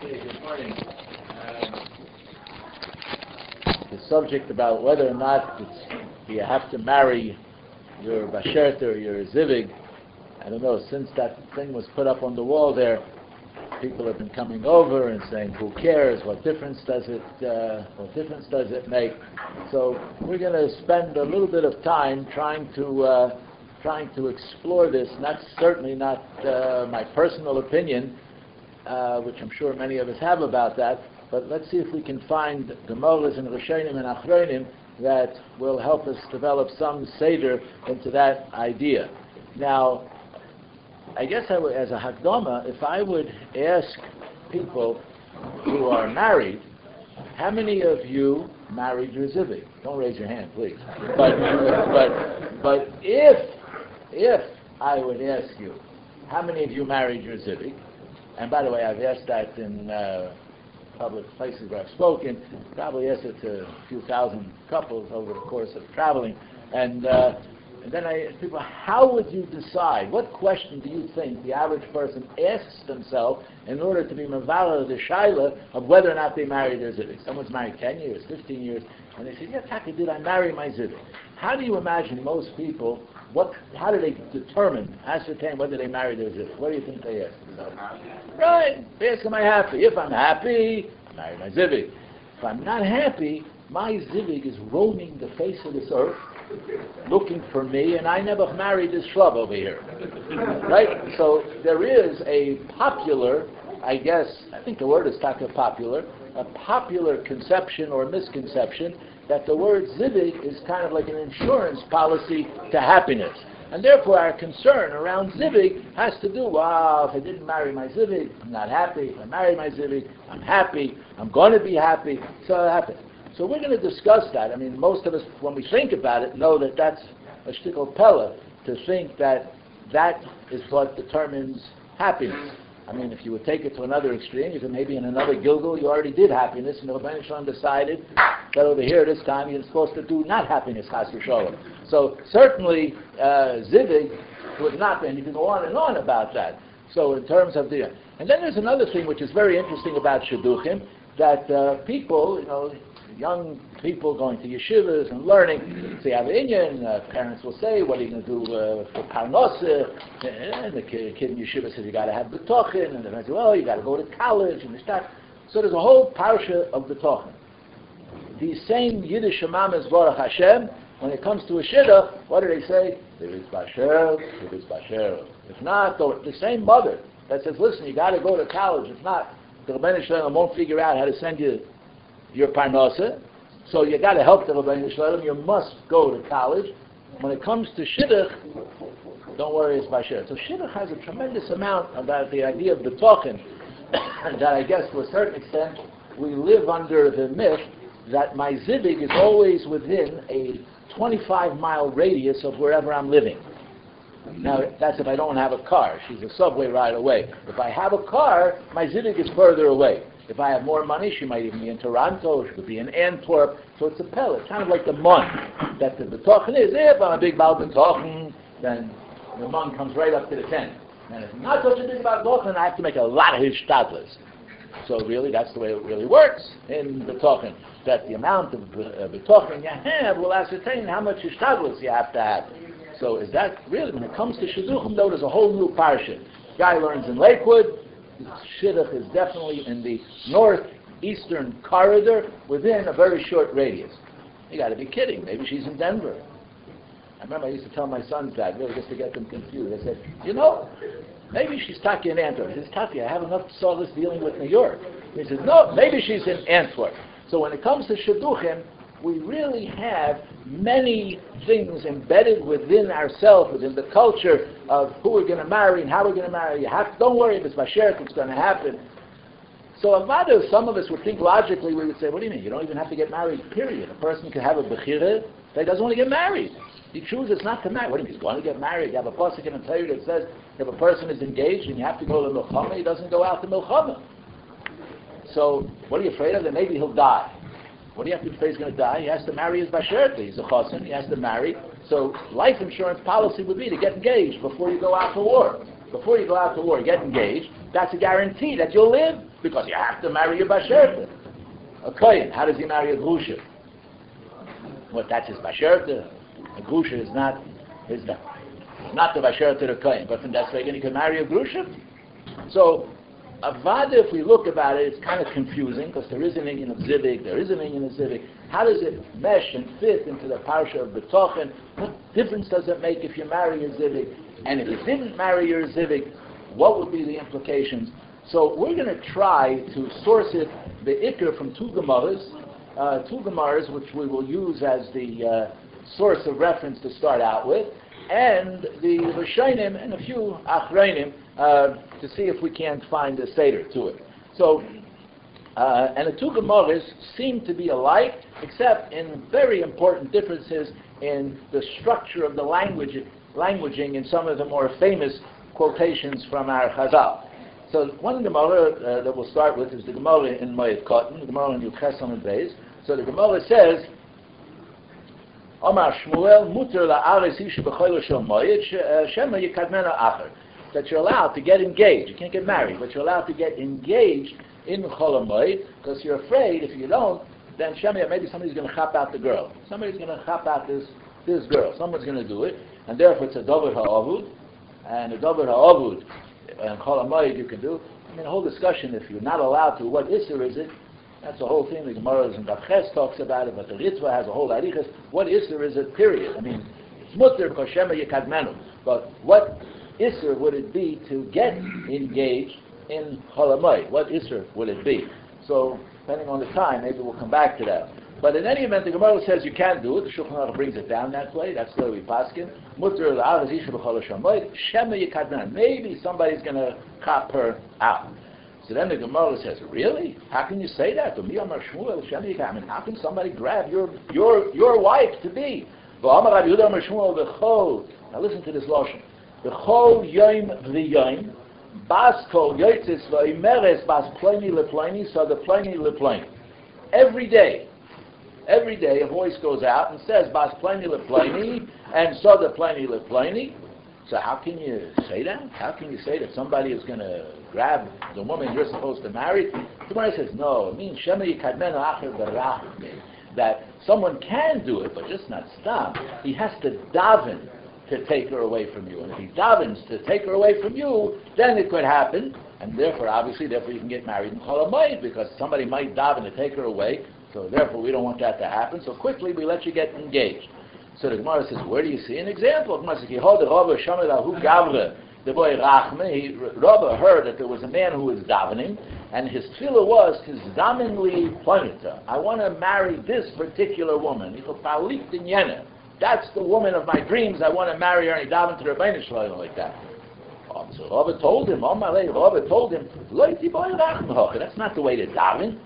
Okay, good morning. The subject about whether or not you have to marry your bashert or your zivig, I don't know, since that thing was put up on the wall there, people have been coming over and saying, who cares, what difference does it make? So we're going to spend a little bit of time trying to explore this. And that's certainly not my personal opinion, which I'm sure many of us have about that, but let's see if we can find Gemaras and Rishonim and Achronim that will help us develop some seder into that idea. Now, I guess as a Hakdama, if I would ask people who are married, how many of you married your zivig? Don't raise your hand, please. But if I would ask you, how many of you married your zivig? And by the way, I've asked that in public places where I've spoken. Probably asked it to a few thousand couples over the course of traveling. And then I ask people, how would you decide? What question do you think the average person asks themselves in order to be mavala the shaila of whether or not they married their zivig? Someone's married 10 years, 15 years, and they say, yeah, Taka, did I marry my zivig? How do you imagine most people, how do they ascertain whether they married their zivig? What do you think they ask themselves? Right, they ask, am I happy? If I'm happy, I marry my zivig. If I'm not happy, my zivig is roaming the face of this earth, looking for me, and I never married this shrub over here. Right? So there is a popular, I think the word is taka popular, a popular conception or misconception that the word zivig is kind of like an insurance policy to happiness. And therefore our concern around zivig has to do, if I didn't marry my zivig, I'm not happy. If I marry my zivig, I'm happy. I'm going to be happy. So it happens. So we're going to discuss that. I mean, most of us, when we think about it, know that that's a shtickle pella, to think that that is what determines happiness. I mean, if you would take it to another extreme, you could maybe in another Gilgal, you already did happiness, and the Rebbeinu Shalom decided that over here this time you're supposed to do not happiness, chas v'sholom. So certainly, zivig was not, and you can go on and on about that. So in terms of and then there's another thing which is very interesting about shidduchim, that people, young people going to yeshivas and learning, they have inyan, parents will say, what are you going to do for parnosa? And the kid in yeshiva says, you got to have b'tochin, and the parents say, well, you got to go to college, and this, that. So there's a whole parsha of b'tochin. These same Yiddish imamas, Baruch Hashem, when it comes to a shidduch, what do they say? There is basher, there is basher. If not, the same mother that says, listen, you got to go to college. If not, the Rebbeinu Shalom won't figure out how to send you your parnasa, so you got to help the Rebbeinu Shalom. You must go to college. When it comes to shidduch, don't worry, it's basher. So shidduch has a tremendous amount about the idea of the talking, that I guess to a certain extent we live under the myth that my zivig is always within a 25-mile radius of wherever I'm living. Now, that's if I don't have a car. She's a subway ride away. If I have a car, my zivig is further away. If I have more money, she might even be in Toronto, she could be in Antwerp. So it's a pell. It's kind of like the mun. That the betochen is, if I'm a big Baal betochen, then the mun comes right up to the tent. And if I'm not such a big Baal betochen, I have to make a lot of hishtadlis. So really, that's the way it really works in betochen. That the amount of betochen you have will ascertain how much hishtadlis you have to have. So is that really, when it comes to shidduchim, though, there's a whole new parsha. Guy learns in Lakewood. Shidduch is definitely in the northeastern corridor within a very short radius. You got to be kidding. Maybe she's in Denver. I remember I used to tell my sons that, really, just to get them confused. I said, maybe she's Taki in Antwerp. He says, Taki, I have enough solace dealing with New York. He says, no, maybe she's in Antwerp. So when it comes to shidduchim, we really have many things embedded within ourselves, within the culture of who we're going to marry and how we're going to marry. Don't worry if it's Mashiach, it's going to happen. So some of us would think logically, we would say, what do you mean? You don't even have to get married, period. A person can have a bechira that doesn't want to get married. He chooses not to marry. What do you mean? He's going to get married. You have a pasuk in the Torah that says if a person is engaged and you have to go to milchama, he doesn't go out to milchama. So what are you afraid of? That maybe he'll die. What do you have to be afraid he's going to die? He has to marry his basher. He's a chosin. He has to marry. So life insurance policy would be to get engaged before you go out to war. Before you go out to war, get engaged. that's a guarantee that you'll live, because you have to marry a basherta. A kohen, how does he marry a grusha? What, that's his basherta? A grusha is not the basherta to the kohen, but from that way he can marry a grusha. So Avada, if we look about it, it's kind of confusing because there is an inyan of Zivik, there is an inyan of Zivik. How does it mesh and fit into the parsha of B'tochen? What difference does it make if you marry a Zivik? And if you didn't marry your Zivik, what would be the implications? So we're going to try to source it, the Iker, from two Gemaras, which we will use as the source of reference to start out with, and the Rishonim and a few Achronim, to see if we can't find a Seder to it. So, and the two Gemaras seem to be alike, except in very important differences in the structure of the languaging in some of the more famous quotations from our Chazal. So one Gemara that we'll start with is the Gemara in Moed Katan, the Gemara in Yuches Amud Beis. So the Gemara says, Omar Shmuel, Muter la'aretz isha b'choilo shel moed, shema yikadmena acher. That you're allowed to get engaged. You can't get married, but you're allowed to get engaged in Chol HaMoed, because you're afraid if you don't, then Shema, maybe somebody's going to chop out the girl. Somebody's going to chop out this girl. Someone's going to do it, and therefore it's a Dover HaAvud, and a Dover HaAvud, and Chol HaMoed you can do. I mean, the whole discussion, if you're not allowed to, what Isser is it? That's the whole thing. The Gemara in Daf Ches talks about it, but the Ritva has a whole arichas. What Isser is it, period? I mean, it's mutter because Shema yikadmenu, but what Isser would it be to get engaged in Chol HaMoed? What Isser would it be? So, depending on the time, maybe we'll come back to that. But in any event, the Gemara says you can do it. The Shulchan Aruch brings it down that way. That's the way we paskin. Mutter la'aretz isha b'chol HaMoed, Shema yikadmenu. Maybe somebody's going to cop her out. So then the Gemara says, really? How can you say that? I mean, how can somebody grab your wife to be? Now listen to this lotion. B'chol yom v'yom, bas kol yotzis v'omeres bas ploni leploni, so the ploni leploni. Every day a voice goes out and says bas ploni leploni, and so the ploni leploni. So how can you say that? How can you say that somebody is going to grab the woman you're supposed to marry? The Gemara says, no, it means Shema yikadmenu acher b'rachme, that someone can do it, but just not stop. He has to daven to take her away from you. And if he davens to take her away from you, then it could happen. And therefore you can get married in Chol HaMoed, because somebody might daven to take her away. So therefore we don't want that to happen. So quickly we let you get engaged. So the Gemara says, where do you see an example? The Gemara says, the boy Rachme, Rabba heard that there was a man who was davening, and his tefillah was, Tizdaminli Planita. I want to marry this particular woman. That's the woman of my dreams. I want to marry her, and he davened to the Rebbeinu Shalom like that. So Rabba told him, that's not the way to daven.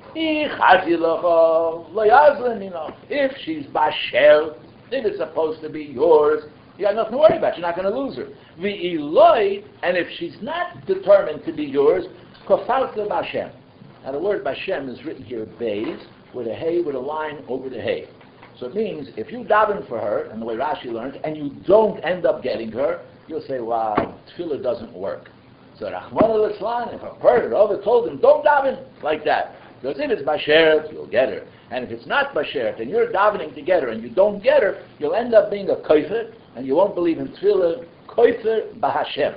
If she's basher, if it's supposed to be yours, you got nothing to worry about. You're not going to lose her. And if she's not determined to be yours, kofarta b'Hashem. Now the word b'Hashem is written here, beis, with a hey, with a line over the hey. So it means if you daven for her, and the way Rashi learns, and you don't end up getting her, you'll say, wow, tefillah doesn't work. So Rachmana litzlan, if a person told him, don't daven like that. Because if it's basheret, you'll get her. And if it's not basheret, and you're davening to get her, and you don't get her, you'll end up being a koifer, and you won't believe in tefillah, koifer b'Hashem.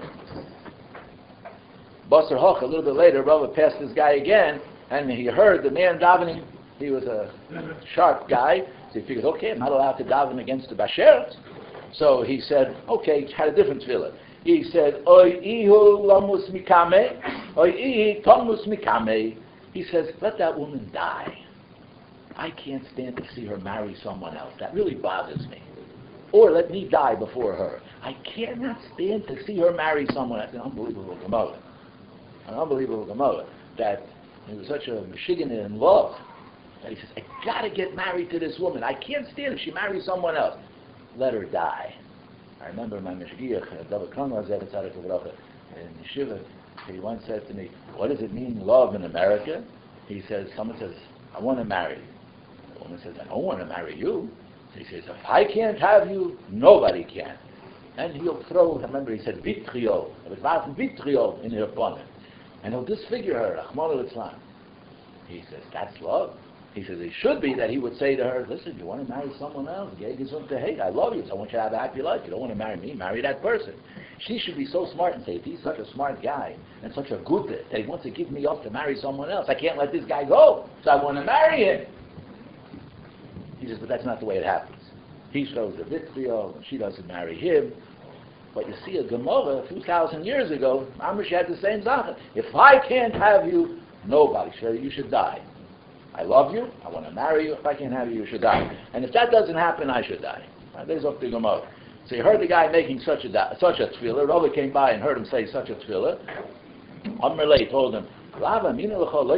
Basar Hoch, a little bit later, Rava passed this guy again, and he heard the man davening. He was a sharp guy, so he figured, okay, I'm not allowed to daven against the basheret. So he said, okay, had a different tefillah. He said, Oy ihu lamus mikame, oy ihi tomus mikame. He says, let that woman die. I can't stand to see her marry someone else. That really bothers me. Or let me die before her. I cannot stand to see her marry someone. That's an unbelievable Gemara. An unbelievable Gemara. That he was such a Michigan in love. That he says, I got to get married to this woman. I can't stand if she marries someone else. Let her die. I remember my Meshgiach, David Kronwar, in Yeshiva, he once said to me, what does it mean, love in America? He says, someone says, I want to marry you. The woman says, I don't want to marry you. So he says, if I can't have you, nobody can. And he'll throw, I remember he said, vitriol. It was vitriol in her bonnet. and he'll disfigure her, Rahman al-Islam. He says, that's love. He says, it should be that he would say to her, listen, you want to marry someone else? I love you, so I want you to have a happy life. You don't want to marry me, marry that person. She should be so smart and say, if he's such a smart guy and such a good that he wants to give me up to marry someone else, I can't let this guy go, so I want to marry him. He says, but that's not the way it happens. He shows the vitriol, and she doesn't marry him. But you see, a Gemara 2,000 years ago, Amish had the same Zachen. If I can't have you, nobody should. You should die. I love you. I want to marry you. If I can't have you, you should die. And if that doesn't happen, I should die. There's up the Gemara. So you heard the guy making such a tefillah. Rava came by and heard him say such a tefillah. Amrlei told him, Rava, didn't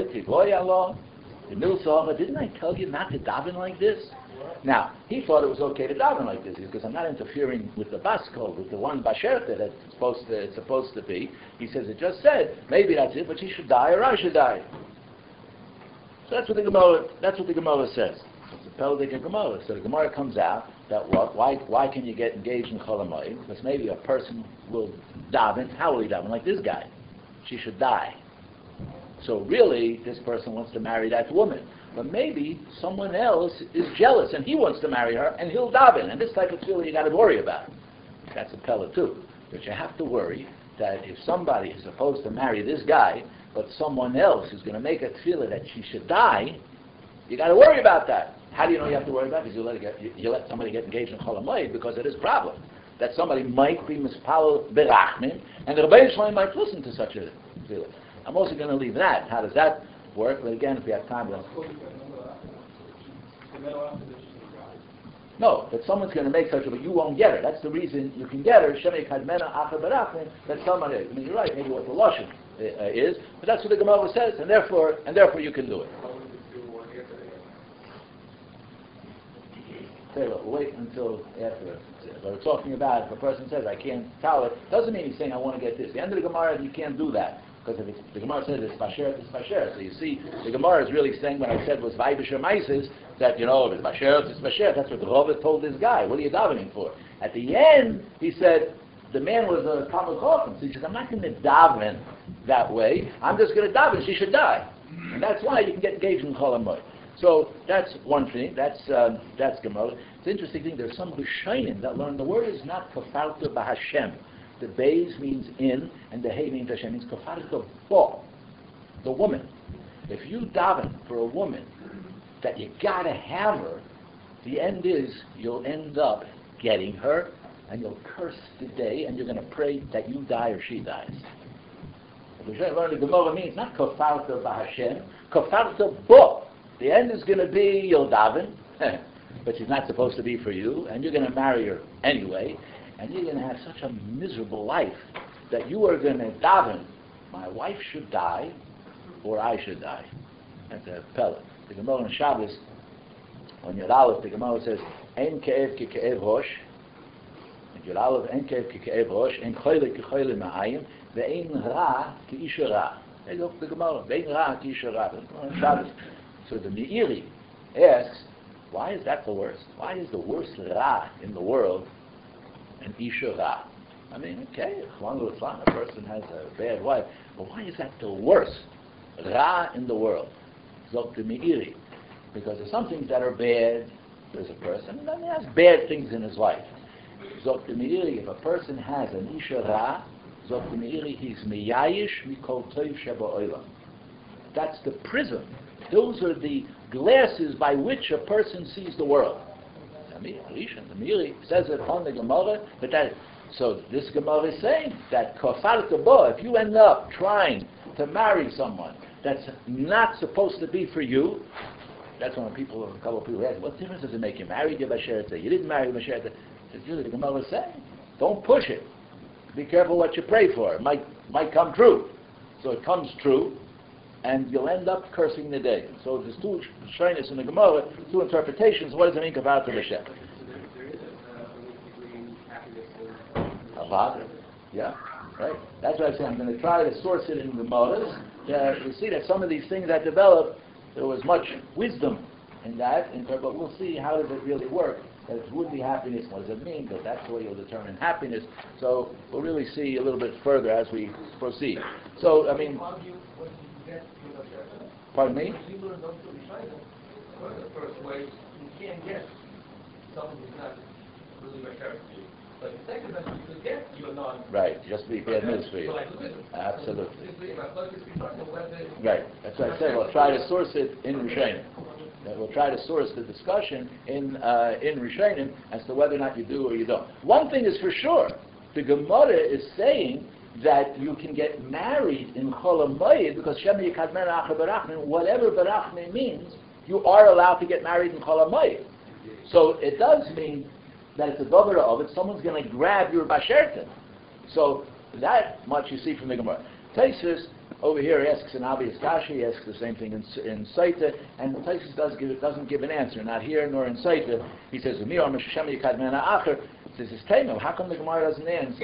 I tell you not to daven like this? Now, he thought it was okay to daven like this because I'm not interfering with the bas kol, with the one basherta that it's supposed to be. He says, it just said, maybe that's it, but she should die or I should die. So that's what the Gemara says. It's a Peldik Gemara. So the Gemara comes out that why can you get engaged in Chol Hamoed? Because maybe a person will daven. How will he daven? Like this guy. She should die. So really, this person wants to marry that woman. But maybe someone else is jealous and he wants to marry her and he'll daven. And this type of feeling you got to worry about. That's a Pella too. But you have to worry that if somebody is supposed to marry this guy, but someone else is going to make a tefillah that she should die, you got to worry about that. How do you know you have to worry about it? Because you let somebody get engaged in Chol Hamoed because of this problem. That somebody might be mispal berachmin, and the Rebbeinu Shalom might listen to such a tefillah. I'm also going to leave that. How does that work? But again, if we have time, no, that someone's going to make such a, but you won't get her. That's the reason you can get her. Shemei kadmena acher berachmin. That somebody, I mean, you're right. Maybe what the lashon is, but that's what the Gemara says, and therefore you can do it. We'll wait until after. But we're talking about if a person says I can't tell it, doesn't mean he's saying I want to get this. The end of the Gemara, you can't do that. Because if the Gemara says it's basher, it's basher. So you see, the Gemara is really saying what I said was vaibisher maises, that, if it's basher, it's basher. That's what the Rava told this guy. What are you davening for? At the end, he said, the man was a Talmud Chacham. So he says, I'm not going to daven that way. I'm just going to daven. She should die. And that's why you can get engaged in Chol Hamoed. So that's one thing. That's Gemara. It's an interesting thing. There's some Rishonim that learn the word is not kafarta b'Hashem. The Beis means in, and the Hey means Hashem. Means kafarta bo, the woman. If you daven for a woman that you gotta have her, the end is you'll end up getting her, and you'll curse the day, and you're going to pray that you die or she dies. The Rishonim learn the Gemara means not kafarta b'Hashem, kafarta bo. The end is going to be you'll daven, but she's not supposed to be for you, and you're going to marry her anyway, and you're going to have such a miserable life that you are going to daven, my wife should die, or I should die. That's a pellet. The Gemara in Shabbos, on Yud Aleph, the Gemara says, Ein ke'ev ki ke'ev rosh, and Yud Aleph, Ein ke'ev ki ke'ev rosh, Ein choyle ki choyle ma'ayim, ve'ein ra ki isha ra. There goes the Gemara, ve'ein ra ki isha ra. Shabbos. So the Meiri asks, why is that the worst? Why is the worst ra in the world an isha ra? I mean, okay, a person has a bad wife, but why is that the worst ra in the world? Zok the Meiri. Because there's some things that are bad, there's a person, and then he has bad things in his life. Zok the Meiri, if a person has an isha ra, Zok the Meiri, he's miyayish mikol toiv sheba oilam. That's the prism. Those are the glasses by which a person sees the world. The Meiri says it on the Gemara, but so this Gemara is saying that kafarta bo, if you end up trying to marry someone that's not supposed to be for you, that's when a couple of people ask, what difference does it make? You married your basherta, you didn't marry your basherta. Really, the Gemara is saying, don't push it. Be careful what you pray for. It might come true. So it comes true, and you'll end up cursing the day. So there's two shaynos in the Gemara, two interpretations. What does it mean about the B'Shem? Yeah, right. That's why I say I'm going to try to source it in the Gemaras. You see that some of these things that developed, there was much wisdom in that, but we'll see how does it really work. That it would be happiness. What does it mean? Because that's the way you'll determine happiness. So we'll really see a little bit further as we proceed. So, I mean, pardon me? The first way, you can't get someone who's not really a character. But the second message you could get, you're not. Right, just be bad news for you. Absolutely. Right, that's what I said. We'll try to source it in Rishonim. We'll try to source the discussion in Rishonim as to whether or not you do or you don't. One thing is for sure, the Gemara is saying that you can get married in Chol HaMoed because Shem Yikadmen Acher Barachmin, whatever Barachmin means, you are allowed to get married in Chol HaMoed. So it does mean that it's a Dovera of it, someone's going to grab your Bashertin. So that much you see from the Gemara. Taisus over here asks an obvious kasha, he asks the same thing in Saita, and Taisus doesn't give an answer, not here nor in Saita. He says, says, how come the Gemara doesn't answer?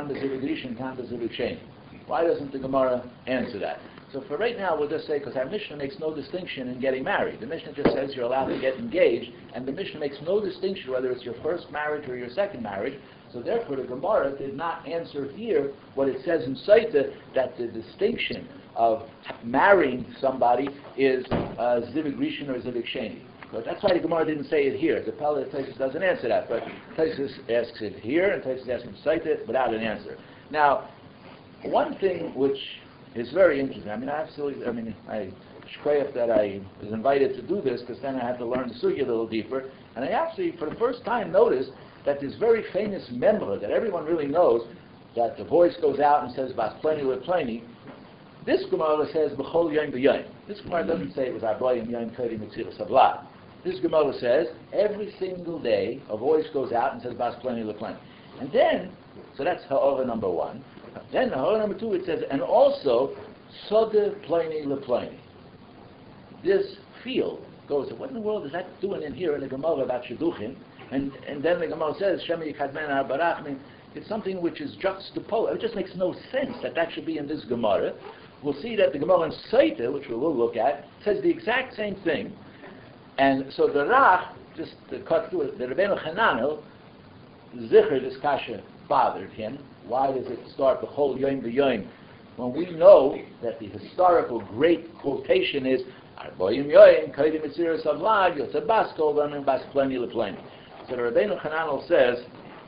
Why doesn't the Gemara answer that? So for right now, we'll just say, because our Mishnah makes no distinction in getting married. The Mishnah just says you're allowed to get engaged, and the Mishnah makes no distinction whether it's your first marriage or your second marriage. So therefore, the Gemara did not answer here what it says in Saita, that the distinction of marrying somebody is Zivig Rishon or Zivig Sheni. But that's why the Gemara didn't say it here. The Pella Taisus doesn't answer that, but Taisus asks it here, and Taisus asks in Saita without an answer. Now, one thing which is very interesting. I shkoyach that I was invited to do this because then I had to learn the sugya a little deeper. And I actually, for the first time, noticed that this very famous member that everyone really knows, that the voice goes out and says, Bas Pleni Le Pleni, this Gemara says, B'chol Yom B'Yom. This Gemara doesn't say it was Arboyim Yom Kodim Mitzvah Savlat. This Gemara says, every single day, a voice goes out and says, Bas Pleni Le Pleni. And then, so that's Ha'ora number one. Then Ha'ora number two, it says, and also, Sode Pleni Le Pleni. This field goes, what in the world is that doing in here in the Gemara about Shidduchim? And then the Gemara says, Shemi Yikadmen Barachmin. It's something which is juxtaposed. It just makes no sense that should be in this Gemara. We'll see that the Gemara in Saita, which we will look at, says the exact same thing. And so the Rach, just to cut through it, the Rebbeinu Hananel, Zichar, this kasha bothered him. Why does it start the whole Yom B'Yom? When we know that the historical great quotation is, Arboyim Yoim, Kodim Mitzvah Savlat, Yotze Bas Kol V'Amin Bas Pleni LePleni. So the Rebbeinu Hananel says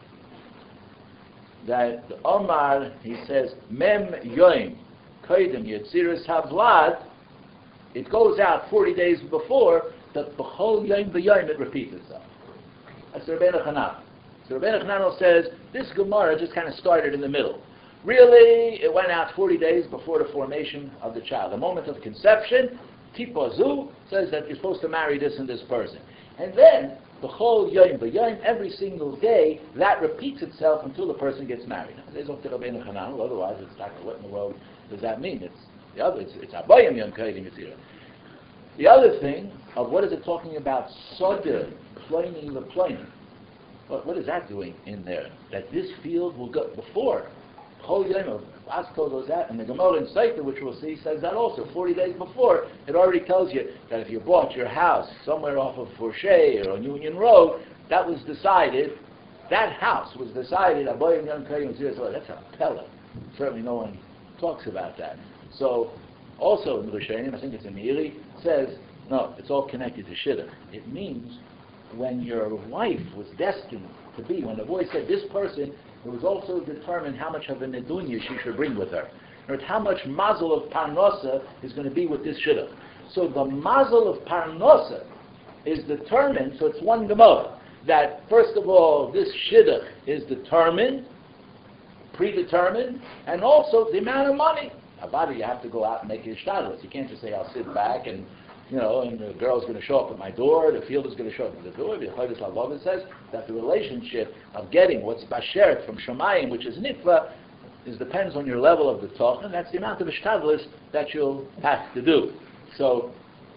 that the Omar, he says, Mem Yoim, Kodim Yetziras Havlad, it goes out 40 days before, that B'chol Yom B'Yom it repeats itself. That's the Rebbeinu Hananel. So Rebbeinu Hananel says, this Gemara just kind of started in the middle. Really, it went out 40 days before the formation of the child. The moment of conception, Tipazu says that you're supposed to marry this and this person. And then, B'chol Yom B'Yom, every single day, that repeats itself until the person gets married. Now, there's up to Rebbeinu Hananel, otherwise it's like, what in the world does that mean? It's Arboyim Yom Kodim Mitzvah. The other thing of what is it talking about? Sode Pleni LePleni. What is that doing in there? That this field will go before Chol Yom Asko goes out, and the Gemara in Saita, which we'll see, says that also 40 days before. It already tells you that if you bought your house somewhere off of Fourche or on Union Road, that was decided. That house was decided. Aboyim Yom Kodim Mitzvah. That's a pella. Certainly, no one talks about that. So, also in the Rishonim, I think it's in Meiri, says no, it's all connected to Shidduch. It means when your wife was destined to be, when the voice said this person, it was also determined how much of a nedunya she should bring with her. Or how much mazel of parnosa is going to be with this shidduch. So the mazel of parnosa is determined, so it's one gemara, that first of all, this shidduch is determined, predetermined, and also the amount of money. About it, you have to go out and make your shtadlis. You can't just say, I'll sit back and and the girl's going to show up at my door, the field is going to show up at the door. The Chodesh Lavov says that the relationship of getting what's bashert from Shemayim, which is nitva, depends on your level of the talk, and that's the amount of ishtadlis that you'll have to do. So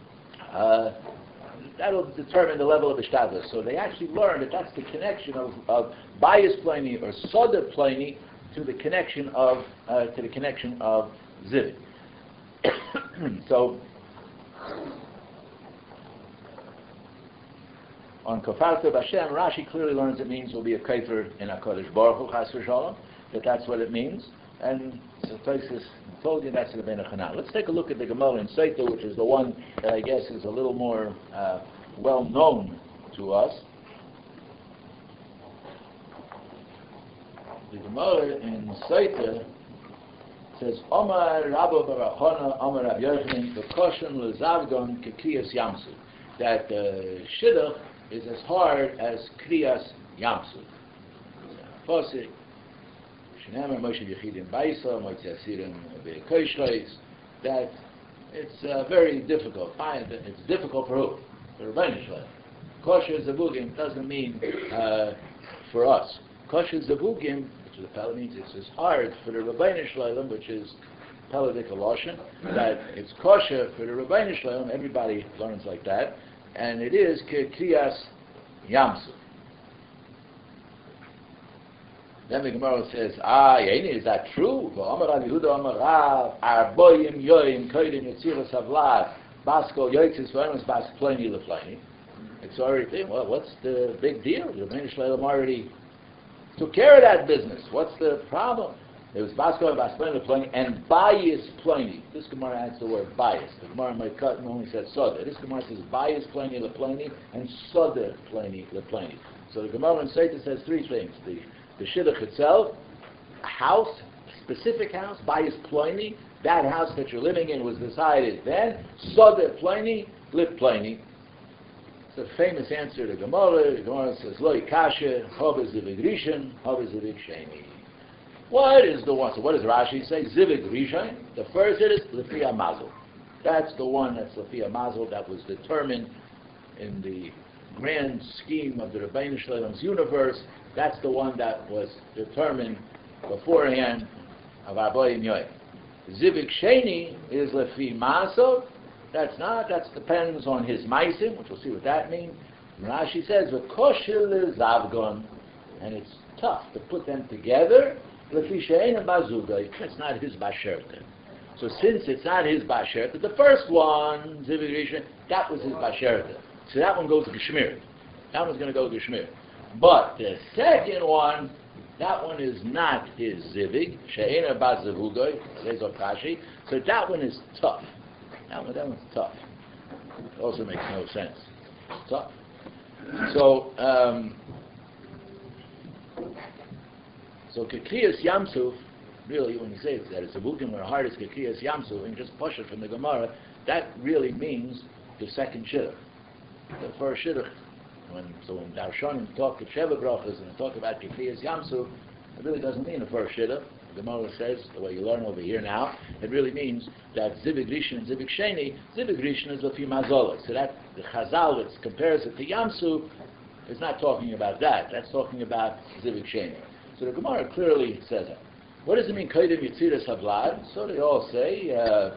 that'll determine the level of ishtadlis. So they actually learn that that's the connection of bias pleni or soda pleni to the connection of zivit. So on Kofarto Bashem, Rashi clearly learns it means will be a kaifer in HaKadosh Baruch Hu Chas v'Shalom, that's what it means. And so Tosfos told you that's the Rabbeinu Hanan. Let's take a look at the Gemara in Seita, which is the one that I guess is a little more well known to us. The Gemara in Seita says, Omar Rabba Barachona, Omar Rab Yochanan, V'koshen L'zavgon K'kriyas Yamsu. That Shidduch is as hard as Kriyas Yamsu. Fosik, Shenemer Moshe Yechidim Baisa, Moshe Asirim Be'koishreis, that it's very difficult. It's difficult for who? For Rabbeinu Shalom. Kosher Zavugim doesn't mean for us. Kosher Zavugim, the Pella means it's as hard for the Rabbeinu Shalom, which is Peladik Loshen, that it's kosher for the Rabbeinu Shalom. Everybody learns like that, and it is Kriyas Yamsu. Then the Gemara says, Yaini, is that true? Amar Rav Yehuda Amar Rav Arboyim Yoim Kodim Yetzilas Havlad Basko Yotzis V'Emes Bas Ploni LePloni. It's already, well, what's the big deal? The Rabbeinu Shalom already took care of that business. What's the problem? It was Basko and Basploni LePloni and Bias Ploni. This Gemara adds the word bias. The Gemara might cut and only said Soda. This Gemara says Bias Ploni LePloni and Soda Ploni LePloni. So the Gemara in Seita says three things. The Shidduch itself, a house, a specific house, Bias Ploni, that house that you're living in was decided then. Soda Ploni, LePloni. It's a famous answer to Gemara. The Gemara says, Lo Kasha, Hov is Zivig Rishon, Hov is Zivig Sheni. What is the one? So what does Rashi say? Zivig Rishon. The first it is Lefia Mazel. That's the one that's Lefia Mazel that was determined in the grand scheme of the Rabbeinu Shalom's universe. That's the one that was determined beforehand of Arboim Yoy. Zivig Sheni is Lefi Mazel. That depends on his maisim, which we'll see what that means. Rashi says, "V'koshel zavgon," and it's tough to put them together. Lefi she'ein bazugay, it's not his basherta. So since it's not his basherta, the first one, Zivig Rishon, that was his basherta. So that one goes to Geshmir. That one's going to go to Geshmir. But the second one, that one is not his Zivig, she'ein bazugay, Lezo Kashi. So that one is tough. That one's tough. It also makes no sense. Tough. So Kekriyas Yamsuf, really, when you say that it's a Bukim or hard as Kekriyas Yamsuf, and just push it from the Gemara, that really means the second Shidduch. The first Shidduch, when Darshanim talk to Sheva Brachas and talk about Kekriyas Yamsuf, it really doesn't mean the first Shidduch. The Gemara says, the way you learn over here now, it really means that Zivig Rishon and Zivig Sheni, Zivig Rishon is Lefi Mazola. So that the Chazal that compares it to Yamsu is not talking about that. That's talking about Zivig Sheni. So the Gemara clearly says that. What does it mean, Kodim Yetziras Havlad? So they all say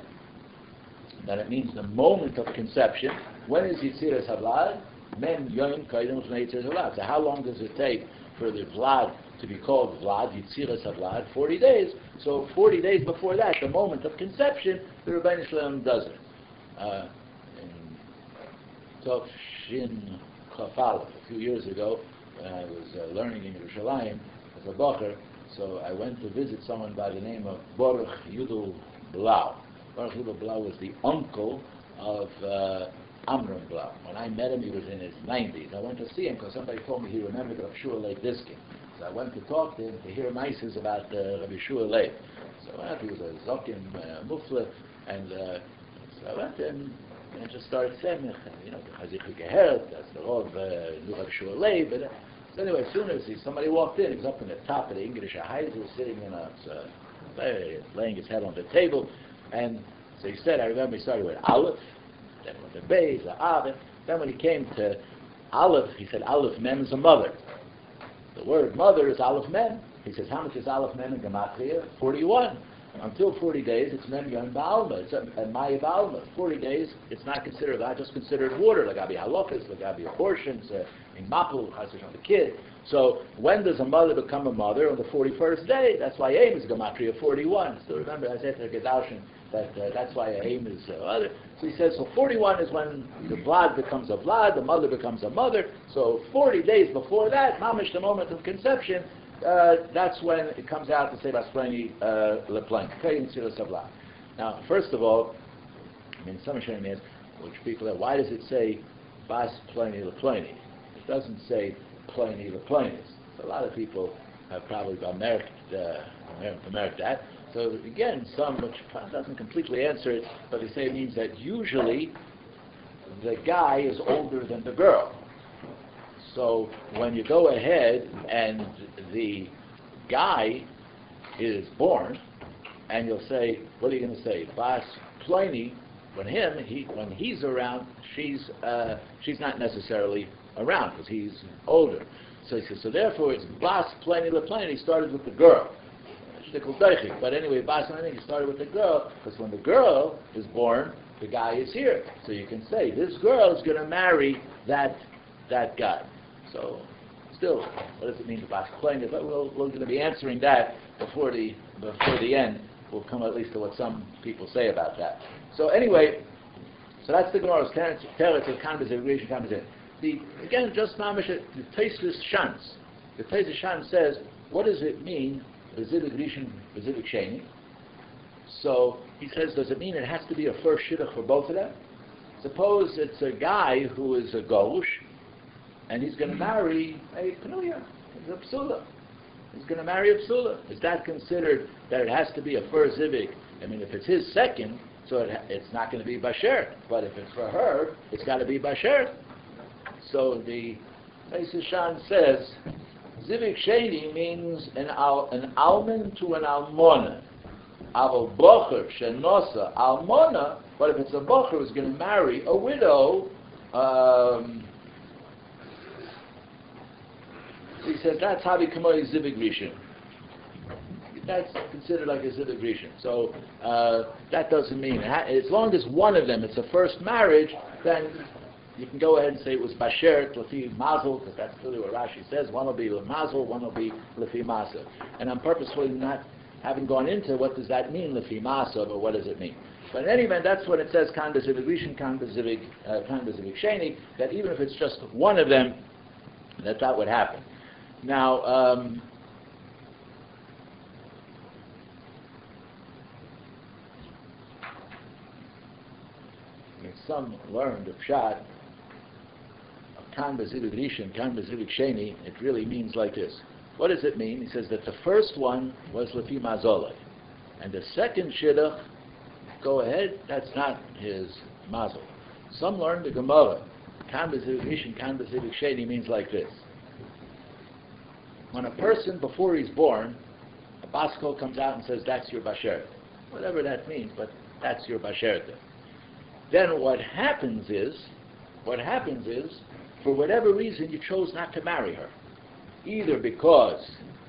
that it means the moment of conception. When is Yetziras Havlad? Men Yoim Kodim Yetziras Havlad. So how long does it take for the Vlad to be called Vlad, Yetziras Havlad? 40 days. So 40 days before that, the moment of conception, the Rabbeinu Shalom does it. In Tov Shin Chafal, a few years ago, when I was learning in Yerushalayim as a bacher, so I went to visit someone by the name of Baruch Yudel Blau. Baruch Yudel Blau was the uncle of Amram Blau. When I met him, he was in his 90s. I went to see him because somebody told me he remembered Rav Shua Leib Diskin. So I went to talk to him to hear maises about Rabbi Shua Leib. So I went, he was a Zokim Mufla, and so I went to him and just started saying, the Chazikh Geheret, that's the Rov Rabbi Shua Leib. So anyway, as soon as somebody walked in, he was up in the top of the English Ahayz, sitting in laying his head on the table, and so he said, I remember he started with Aleph, then with the Beis, the Av, then when he came to Aleph, he said, Aleph Mem is a mother. The word mother is Aleph Mem. He says, how much is Aleph Mem in Gematria? 41. Until 40 days, it's Mem Yom Ba'alma. It's a Maya Ba'alma. 40 days, it's not considered that, just considered water. Lagabi halakas, lagabi abortions, in Mapul, the kid. So when does a mother become a mother? On the 41st day. That's why aim is Gematria 41. So remember, I said to Gedashin that that's why aim is mother. So he says, so 41 is when the Vlad becomes a Vlad, the mother becomes a mother. So 40 days before that, mamish, the moment of conception, that's when it comes out to say Baspleni Lepleni. Now, first of all, I mean, some Hashem is, which people are, why does it say Baspleni Lepleni? It doesn't say Pleni Leplenis. So a lot of people have probably American that. So again, some which doesn't completely answer it, but they say it means that usually the guy is older than the girl. So when you go ahead and the guy is born, and you'll say, what are you going to say? Bas Pliny, when he's around, she's not necessarily around because he's older. So he says, so therefore it's Bas Pliny LePliny. He started with the girl. But anyway, Bas Pliny, he started with the girl because when the girl is born, the guy is here. So you can say this girl is going to marry that guy. So, still, what does it mean to Bas Pliny? But we're going to be answering that before the end. We'll come at least to what some people say about that. So anyway, so that's the Gemara's teretz of conversation. Again, just mamish the Tosfos Shans. The Tosfos Shans says, what does it mean? Bezivik Rishon, Bezivik Sheni. So he says, does it mean it has to be a first shidduch for both of them? Suppose it's a guy who is a Gosh, and he's going to marry a Penuya, a Psula. He's going to marry a Psula. Is that considered that it has to be a first Zivik? I mean, if it's his second, so it's not going to be Basher. But if it's for her, it's got to be Basher. So the Tosfos Shans says, Zivik Sheni means an alman to an almona. Aval bocher shenosa almona, but if it's a bocher who's going to marry a widow, he said that's how we come out Zivik Rishon. That's considered like a Zivik Rishon. So that doesn't mean, as long as one of them, it's a first marriage, then you can go ahead and say it was Basher, Lefi Mazel, because that's really what Rashi says. One will be Mazel, one will be Lefi Mazel. And I'm purposefully not having gone into what does that mean, Lefi Mazel, or what does it mean. But in any event, that's what it says, Kan Bezivik Rishon, Kan Bezivik Sheni, that even if it's just one of them, that would happen. Now, some learned of Pshat, Kan Bezivik Rishon, Kan Bezivik Sheni, it really means like this. What does it mean? He says that the first one was Lefi Mazolai, and the second Shidduch, go ahead, that's not his Mazel. Some learn the Gemara, Kan Bezivik Rishon, Kan Bezivik Sheni means like this. When a person, before he's born, a Baskol comes out and says, that's your Basher. Whatever that means, but that's your Basher. Then what happens is, for whatever reason, you chose not to marry her. Either because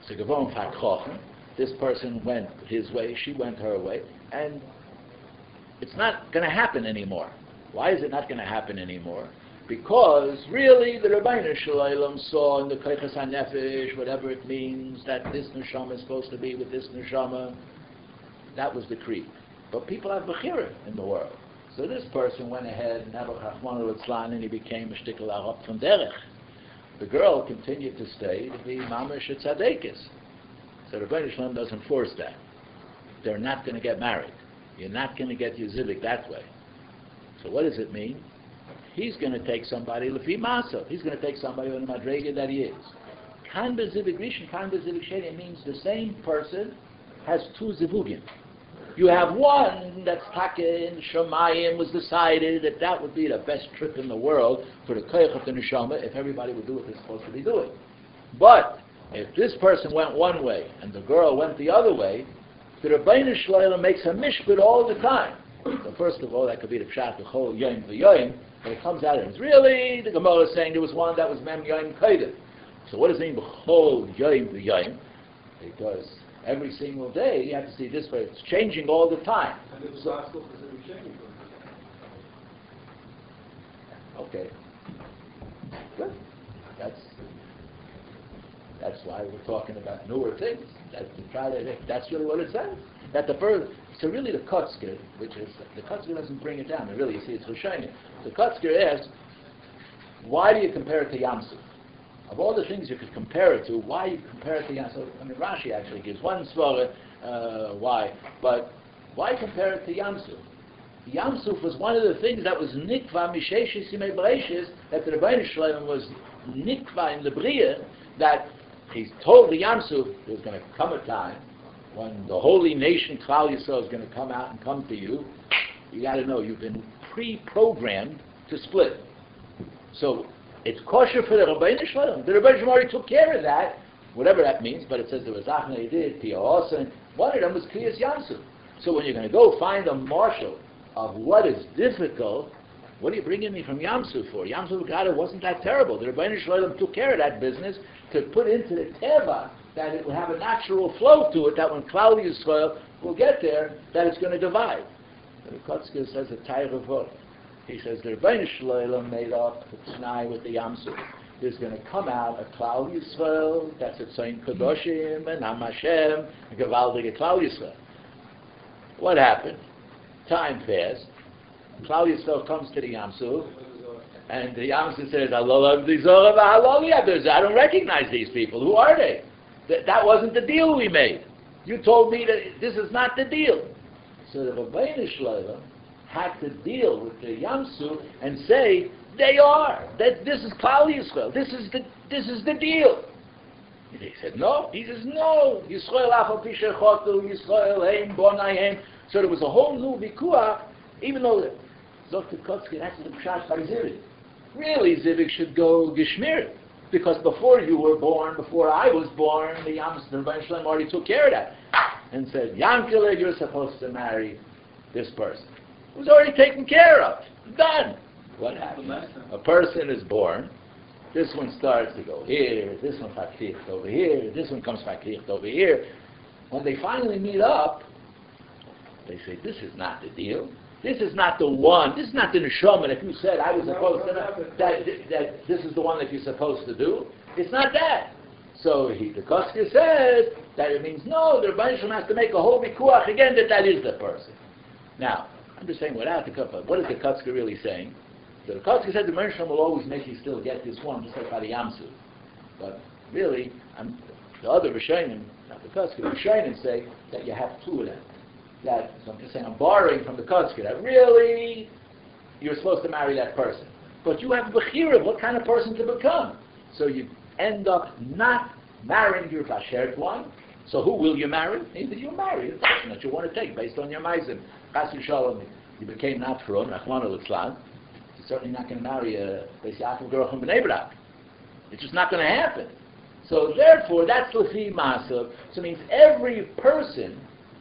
this person went his way, she went her way, and it's not going to happen anymore. Why is it not going to happen anymore? Because really the Rabbeinu Shalom saw in the Koiches HaNefesh, whatever it means, that this neshama is supposed to be with this neshama. That was the creed. But people have Bechira in the world. So this person went ahead and had a Chachmanu Litzlan, and he became a shtickle Arab from Derech. The girl continued to stay to be Mamash Tzadekis. So Rabbeinu Shalom doesn't force that. They're not going to get married. You're not going to get your Zivik that way. So what does it mean? He's going to take somebody Lefi Masa. He's going to take somebody on the Madrega that he is. Kan Bezivik Rishon, Kan Bezivik Sheni means the same person has two Zivugim. You have one that's Takin, Shemayim was decided that would be the best trip in the world for the Koyach of the Neshama if everybody would do what they're supposed to be doing. But if this person went one way and the girl went the other way, the Rabbeinu Shalom makes a mishpat all the time. So first of all, that could be the Pshat, the whole Yom V'Yoyim, but it comes out and it's really, the Gemara is saying there was one that was Mem Yoyim Kodim. So what does it mean, B'chol Yom V'Yoyim? Because every single day, you have to see this way. It's changing all the time. And it was gospel because it was changing. Okay. Good. That's why we're talking about newer things. That's really what it says. That the first, so really the Kotzker, which is, the Kotzker doesn't bring it down. Really, you see, it's Rishonim. The Kotzker asks, why do you compare it to Yamsuf? of all the things you could compare it to, why you compare it to Yam Suf? I mean, Rashi actually gives one svara why, but why compare it to Yam Suf? Yam Suf was one of the things that was nikva misheshis yimei bereishis, that the Rebbeinu Shalom was nikva in the Bria, that he's told the Yam Suf there's going to come a time when the holy nation Klal Yisrael is going to come out and come to you. You got to know you've been pre-programmed to split. So it's kosher for the Rebbeinu Shalom. The Rebbeinu Shalom already took care of that, whatever that means. But it says there was Achna did, Pia also, and one of them was Kriyas Yam Suf. So when you're going to go find a marshal of what is difficult, what are you bringing me from Yam Suf for? Yam Suf wasn't that terrible. The Rebbeinu Shalom took care of that business to put into the Teva that it will have a natural flow to it, that when Klal Yisrael will get there, that it's going to divide. The Kotzker says a Taira Vot. He says the Rebbeinu Shalom made up the T'nai with the Yam Suf. There's going to come out a Klal Yisrael, that's a Tzayin Kadoshim, and Am Hashem, and Gavaldige Klal Yisrael. What happened? Time passed. Klal Yisrael comes to the Yam Suf, and the Yam Suf says, I don't recognize these people. Who are they? That wasn't the deal we made. You told me that this is not the deal. So the Rebbeinu Shalom had to deal with the Yam Suf and say, they are. That this is Klal Yisrael. This is the deal. And he said, no. He says, no. Yisrael afal pi shechotu, Yisrael heim bonayim. So there was a whole new vikuah, even though Dr. Kotzker, that's the pshat by Zivik. Really, Zivik should go geshmir. Because before you were born, before I was born, the Yam Suf already took care of that. And said, Yankele, you're supposed to marry this person. It was already taken care of. Done. What happens? A person is born. This one starts to go here. This one fakricht over here. This one comes fakricht over here. When they finally meet up, they say, this is not the deal. This is not the one. This is not the neshama. If you said I was supposed to, that this is the one that you're supposed to do, it's not that. So the Kotzker says that it means no. The Rebbeinu Shalom has to make a whole vikuach again that is the person. Now I'm just saying without the Kotzker. What is the Kotzker really saying? So the Kotzker said the Rebbeinu Shalom will always make you still get this one, just like by the Yam Suf. But really, the other Rishonim, not the Kotzker, the Rishonim say that you have two of them. That, so I'm just saying, I'm borrowing from the Kotzker, that really, you're supposed to marry that person. But you have bechira of what kind of person to become. So you end up not marrying your bashert one. So who will you marry? Either you marry the person that you want to take based on your ma'asim. Chas v'shalom, you became not from, Rachmana litzlan, you're certainly not going to marry a Beis Yaakov girl from Bnei Brak. It's just not going to happen. So therefore, that's lefi masav. So it means every person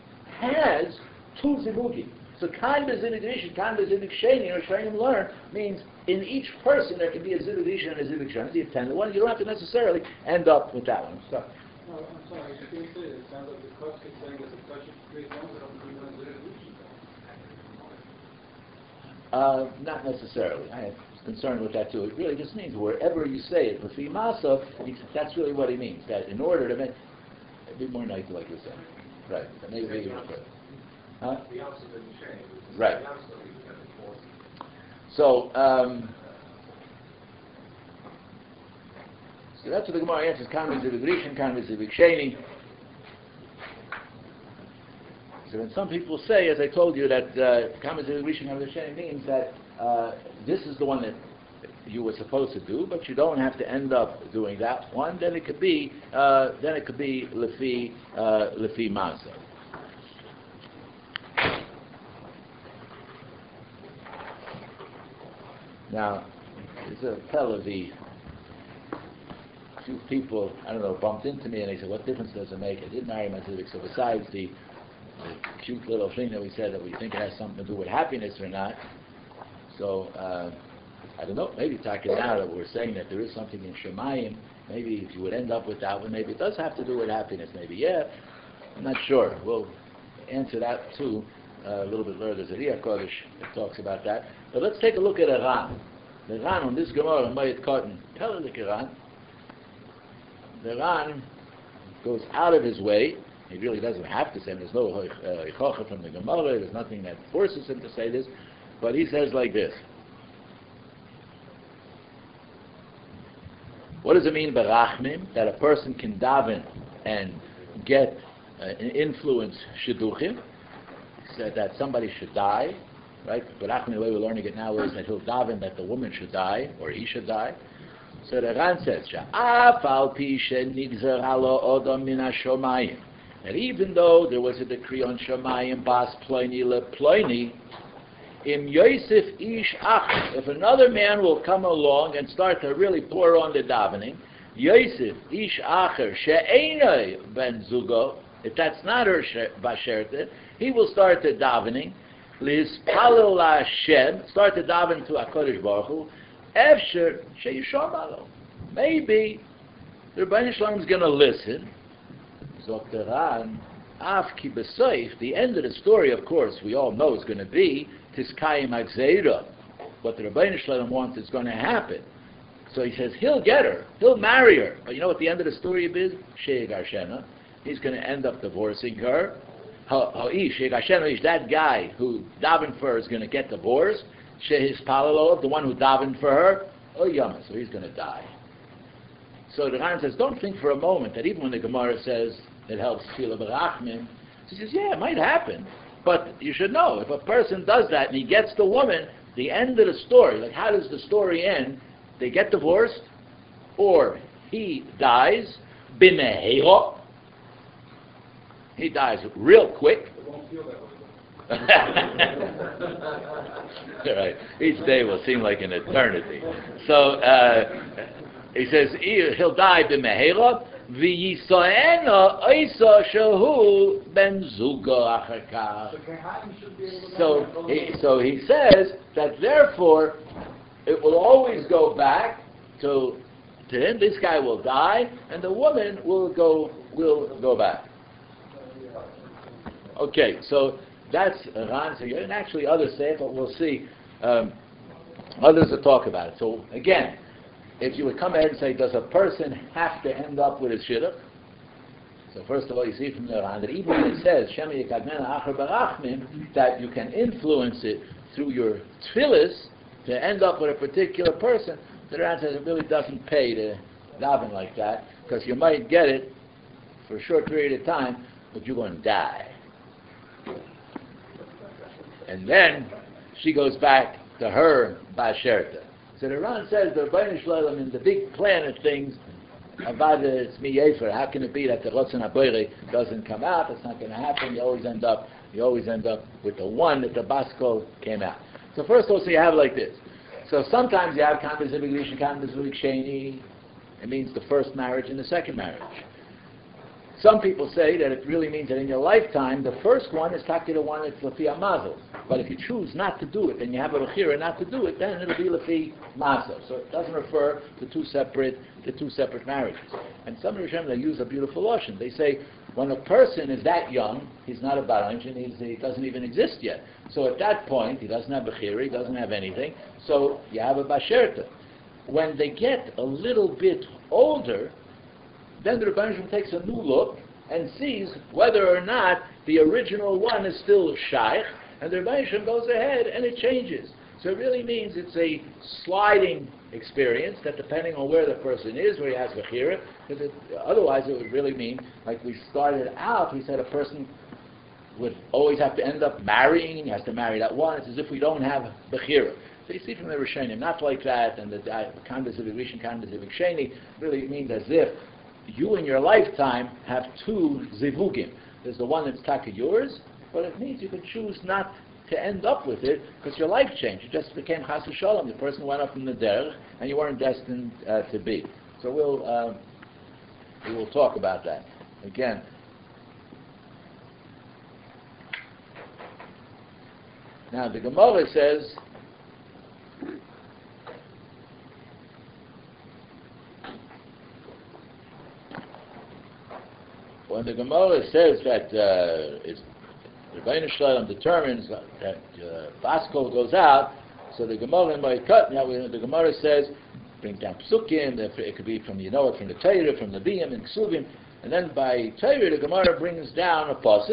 has two zivugim. So kind of zivug rishon, kind of zivug sheni, or sheni learn means in each person there can be a zivug rishon and a zivug sheni. You have one. You don't have to necessarily end up with that one. So. No, I'm sorry. I can't say it. It sounds like the Kotzker is saying there's a question to create one, but I'm doing one zivug rishon. Not necessarily. I am concerned with that too. It really just means wherever you say it, lefi masav, that's really what he means. That in order to make it be more nice, like you said. Right. That may be huh? Right. So that's what the Gemara answers. Kan v'zivig rishon, kan v'zivig sheni. So when some people say, as I told you, that kan v'zivig rishon, kan v'zivig sheni means that this is the one that you were supposed to do, but you don't have to end up doing that one. Then it could be lefi masav. Now, there's a Pelavi. A few people, I don't know, bumped into me and they said, what difference does it make? I did marry my civic, so besides the cute little thing that we said that we think it has something to do with happiness or not, so I don't know, maybe talking now that we're saying that there is something in Shemayim, maybe if you would end up with that one, maybe it does have to do with happiness, maybe, yeah, I'm not sure. We'll answer that too a little bit later. There's a Riyah Kodesh that talks about that. But let's take a look at Iran. The Iran on this Gemara, Mayit Cotton, Pelalik Iran. The Iran goes out of his way. He really doesn't have to say, there's no Ichocha from the Gemara, there's nothing that forces him to say this, but he says like this. What does it mean berachmim? That a person can daven and get influence shidduchim, so that somebody should die, right? Berachmim, the way we're learning it now is that he'll daven that the woman should die, or he should die. So the Ran says, "Af al pi shenigzer halo odom min hashomayim." And even though there was a decree on Shomayim bas ploini le ploini, im Yosef ish ach, if another man will come along and start to really pour on the davening, Yosef ish acher she'enoi ben zugo, if that's not her basherte, he will start the davening, lispalel Hashem, start the davening to HaKadosh Baruch Hu, efsher she'yishom alo. Maybe the Rebbeinu Shalom is going to listen. Zokteran, af ki besoif, the end of the story, of course, we all know is going to be Tiskayim Agzeira. What the Rebbeinu Shalom wants is going to happen. So he says he'll get her, he'll marry her. But you know what the end of the story is? Sheikh Arshena. He's going to end up divorcing her. Sheikh Arshena, that guy who davened for her is going to get divorced. Sheikh Palalo, the one who davened for her, Yama, so he's going to die. So the Ran says, don't think for a moment that even when the Gemara says it helps Tefillah B'Rachmim, he says, yeah, it might happen. But you should know, if a person does that and he gets the woman, the end of the story, like how does the story end? They get divorced, or he dies, b'meheira, he dies real quick. It won't feel that way. Right. Each day will seem like an eternity. So he says he'll die b'meheira, v'yisoena oisa shehu ben zugo achar. So he says that therefore it will always go back to him. This guy will die, and the woman will go back. Okay, so that's Ran, and actually others say it, but we'll see. Others will talk about it. So again, if you would come ahead and say, does a person have to end up with his shidduch? So first of all, you see from the Ran that even when it says Shemi Yekadmena Acher Barachmim, that you can influence it through your tefillas to end up with a particular person, the Ran says it really doesn't pay to daven like that, because you might get it for a short period of time, but you're going to die. And then she goes back to her Basherta. So the Ran says the Rebbeinu Shalom in the big plan of things, Avada Tzmi Yefer, how can it be that the Rotzen HaBoire doesn't come out? It's not going to happen. You always end up with the one that the Baskol came out. So first of all, so you have like this. So sometimes you have Kandas V'Glishin, Kandas V'Sheni. It means the first marriage and the second marriage. Some people say that it really means that in your lifetime, the first one is Taki the one that's Lafi Amazel. But if you choose not to do it, and you have a Bechira not to do it, then it'll be Lafi Mazel. So it doesn't refer to two separate marriages. And some Rishonim, they use a beautiful lotion. They say, when a person is that young, he's not a Baranj, and he doesn't even exist yet. So at that point, he doesn't have Bechira, he doesn't have anything, so you have a Basherta. When they get a little bit older, then the Rebbeinu Shalom takes a new look and sees whether or not the original one is still shaykh, and the Rebbeinu Shalom goes ahead and it changes. So it really means it's a sliding experience that depending on where the person is, where he has Bechira, because otherwise it would really mean, like we started out, we said a person would always have to end up marrying, he has to marry that one. It's as if we don't have Bechira. So you see from the Rishonim, not like that, and the Kandas of Rishon, Kandas of Sheni, really means as if you in your lifetime have two zivugim. There's the one that's taka yours, but it means you can choose not to end up with it because your life changed. You just became chas v'shalom. The person went up in the derech, and you weren't destined to be. So we will talk about that again. Now the Gemara says, when the Gemara says that Rebbeinu Shalom determines that Baskol goes out, so the Gemara in Moed now the Gemara says, bring down Psukim, it could be from the Torah, from the Biyam and Ksuvim, and then by Torah the Gemara brings down a pasuk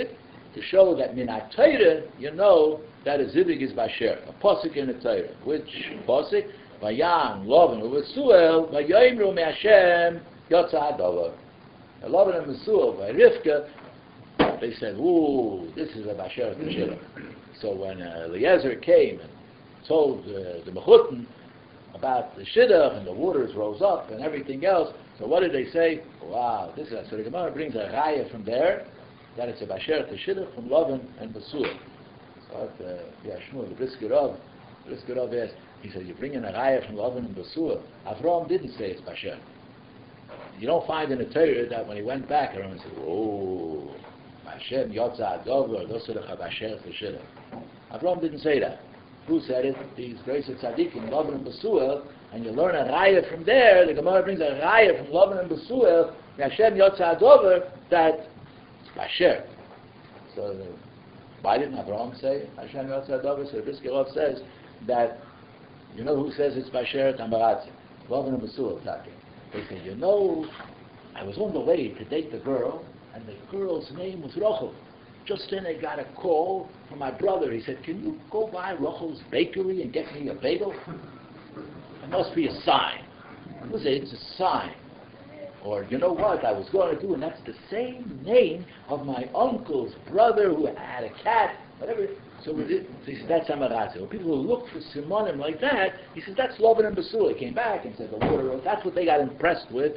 to show that minat Torah, you know that a zivig is basher, a pasuk in the Torah. Which pasuk? Vayan, Lavan, Uvesuel, Vayimru me'Hashem, Yotza Adova. Lavan and Mesuel, by Rivka, they said, ooh, this is a basher to Shidduch. So when Eliezer came and told the Mechutin about the Shidduch and the waters rose up and everything else, so what did they say? Wow, this is so the Gemara brings a raya from there that it's a basher to Shidduch from Lavan and Mesuel. So the Brisker asked, he said, you bring in a raya from Lavan and Mesuel. Avram didn't say it's basher. You don't find in the Torah that when he went back, everyone said, oh, Hashem Yotza Adova, Dosulecha Basher T'Shidduch. Avram didn't say that. Who said it? These great tzaddikim, Lavan and Besuel, and you learn a raya from there. The Gemara brings a raya from Lavan and Besuel, Hashem Yotza Adova, that it's Basher. So why didn't Avram say Hashem Yotza Adova? So the Brisker Rav says that, you know who says it's Basher? Tamaratzi. Lavan and Besuel talking. They say, you know, I was on the way to date the girl, and the girl's name was Rachel. Just then I got a call from my brother. He said, can you go by Rachel's bakery and get me a bagel? It must be a sign. I say, it's a sign. Or, you know what, I was going to do, and that's the same name of my uncle's brother who had a cat, whatever. So he said, that's Amaratze. When people who look for Simonim like that, he says, that's Lavan and Besuel. He came back and said, the water, that's what they got impressed with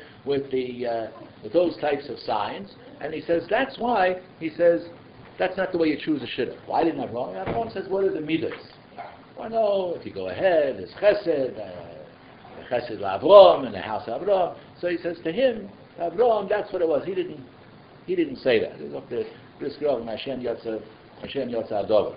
those types of signs. And he says, that's why, he says, that's not the way you choose a shidduch. Why didn't Avram? Avram says, what are the midas? Well, no, if you go ahead, there's chesed, chesed Avram, and the house of Avram. So he says to him, Avram, that's what it was. He didn't say that. He looked at this girl, and Hashem Yotza Adova.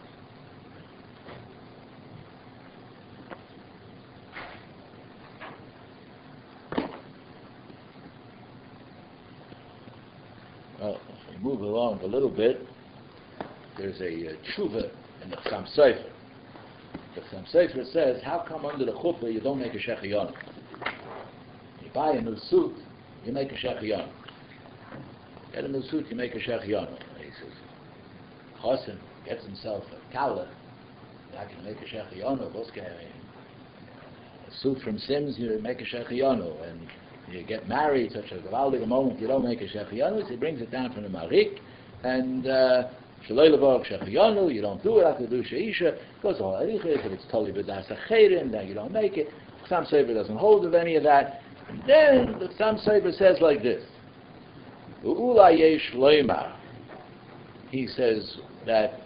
Well, if we move along a little bit, there's a tshuva in the Chassam Sofer. The Chassam Sofer says, how come under the chuppah you don't make a shechiyon? You buy a new suit, you make a shechiyon. Get a new suit, you make a shechiyon. He says, Chosson gets himself a kala, I can make a shechiyon. A suit from Sims, you make a shechiyon. And you get married, such a gewaldige moment, you don't make a shechiyon. He brings it down from the Marik, and Shaloi Levorach Shechiyonu, you don't do it, after do Sheisha, goes all Arichis, if it's totally B'das Acherim, then you don't make it. Chassam Sofer doesn't hold of any of that. And then the Chassam Sofer says like this, U'ula Yesh Loimar. He says that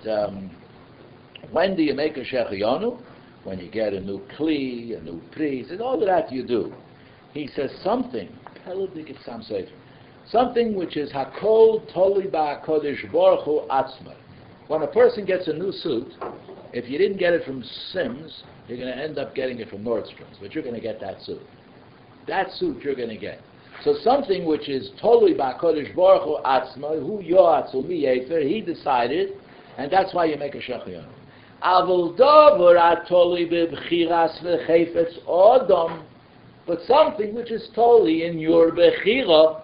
when do you make a Shechiyonu? When you get a new Kli, a new Pri, he says all of that you do. He says something, Peladik Chassam Sofer, something which is Hakol Toli Ba'Kodesh Baruch Hu Atzma. When a person gets a new suit, if you didn't get it from Sims, you're going to end up getting it from Nordstrom's, but you're going to get that suit. That suit you're going to get. So something which is Toli Ba'Kodesh Baruch Hu Atzma, Hu Yoatzu Mi Yefer, he decided, and that's why you make a Shechiyon. Avol Dover Atoli B'Bchiras V'Chefetz Odom, but something which is totally in your Bechira,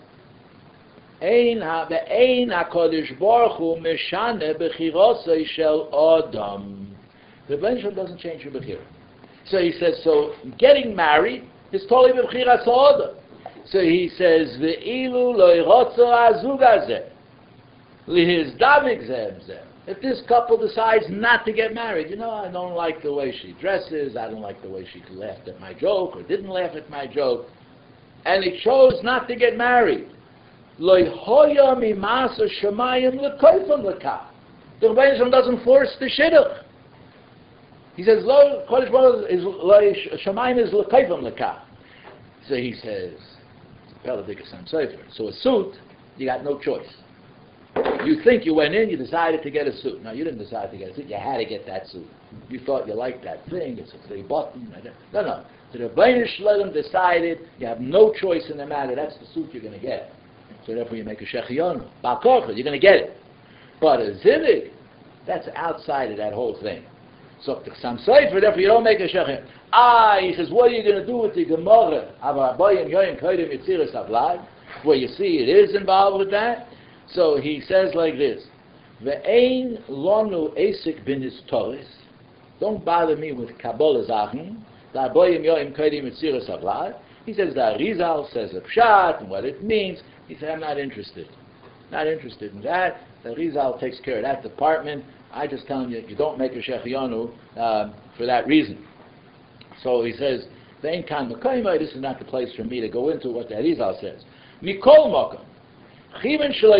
Ein HaKadosh Baruch Hu Meshane Bechirosei Shel Adam. The Benjamin doesn't change your Bechira. So he says, so getting married is totally Bechiras Adam. So he says, Ve'ilu lo yirotzo azug hazeh lihizdavik zeh. If this couple decides not to get married, you know, I don't like the way she dresses, I don't like the way she laughed at my joke or didn't laugh at my joke, and he chose not to get married. Lo hoya mimasa shemayim lekoifam lekah. The Rebbeinu doesn't force the shidduch. He says, lo kodesh baruch is lo shemayim is lekoifam lekah. So he says, Peladik Chassam Sofer. So a suit, you got no choice. You think you went in, you decided to get a suit. No, you didn't decide to get a suit. You had to get that suit. You thought you liked that thing. It's a 3-button. No. So the Rebbeinu Shalom decided you have no choice in the matter. That's the suit you're going to get. So therefore you make a Shechiyon. Bal Korcha, you're going to get it. But a Zivig, that's outside of that whole thing. So the Chassam Sofer, therefore you don't make a Shechiyon. He says, what are you going to do with the Gemara? Where you see it is involved with that. So he says like this, Ve'ein lonu esik bin historis. Don't bother me with Kabbalah Zachen. He says that Rizal says a pshat and what it means. He said, I'm not interested. Not interested in that. The Rizal takes care of that department. I just tell you, you don't make a Shechianu for that reason. So he says, this is not the place for me to go into what the Rizal says. Mikol Mokom. In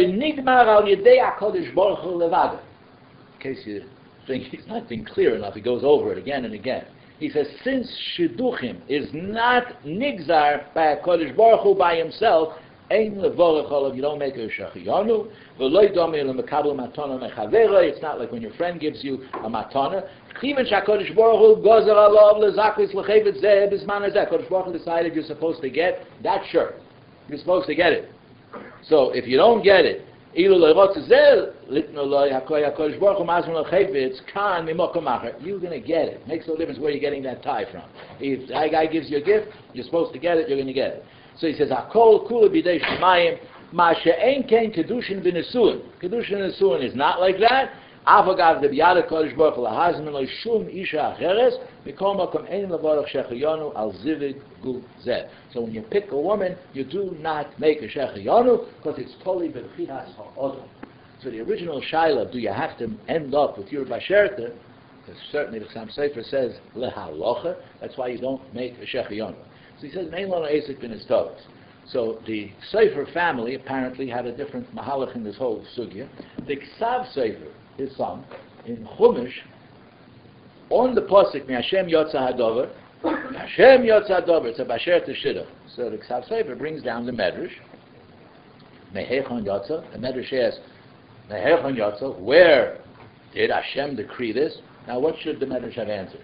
case you think he's not being clear enough, he goes over it again and again. He says, since Shidduchim is not Nigzar by HaKadosh Baruch Hu by himself, Ein levorach olav, you don't make a shachiyanu. V'loi domi lemekabel matana mechavera. It's not like when your friend gives you a matana. Even shakadosh baruch hu gozer alav lezaklis lechevet zeh bisman hazeh. Kadosh Baruch Hu decided you're supposed to get that shirt. You're supposed to get it. So if you don't get it, ilu leirotz zeh litno loy hakoy HaKadosh Baruch Hu mazman lechevet kan mimokom acher. You're going to get it. Makes no difference where you're getting that tie from. If that guy gives you a gift, you're supposed to get it. You're going to get it. So he says, "Hakol kula b'dei shemayim, ma she'en ken kedushin b'nesuin." Kedushin b'nesuin is not like that. Avagav de b'yad HaKadosh Baruch Hu lahazmin lo shum isha acheres mikol makom ein levarach shechiyanu al zivig gu zeh. So when you pick a woman, you do not make a shechiyanu because it's totally b'chinas ha'odom. So the original shaila, do you have to end up with your basherta? Because certainly the Chassam Sofer says lehalocha. That's why you don't make a shechiyanu. So he says, Mein Lano Esek bin his toes. So the Sefer family apparently had a different mahalach in this whole sugya. The Ksav Sefer, his son, in Chumash, on the pasuk, Hashem Yotza Hadover, Hashem Yotza Hadover, it's a Basher Teshidach. So the Ksav Sefer brings down the Medrash, Mehechon Yotza. The Medrash asks, Mehechon Yotza, where did Hashem decree this? Now what should the Medrash have answered?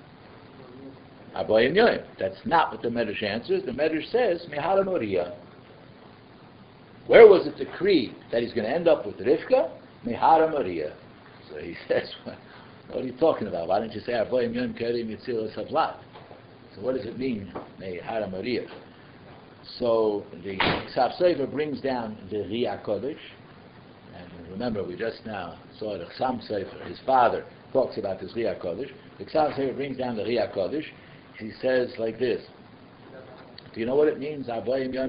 Aboyim Yoim. That's not what the Medrash answers. The Medrash says, Mehara Moriya. Where was it decreed that he's going to end up with Rivka? Mehara Moriya. So he says, what are you talking about? Why don't you say, Aboyim Yoim Kerim Yitzil Savlat? So what does it mean, Mehara Moriya? So the Ksav Sofer brings down the Riyah Kodesh. And remember, we just now saw the Chassam Sofer, his father, talks about this Riyah Kodesh. The Ksav Sofer brings down the Riyah Kodesh. He says like this. Do you know what it means? It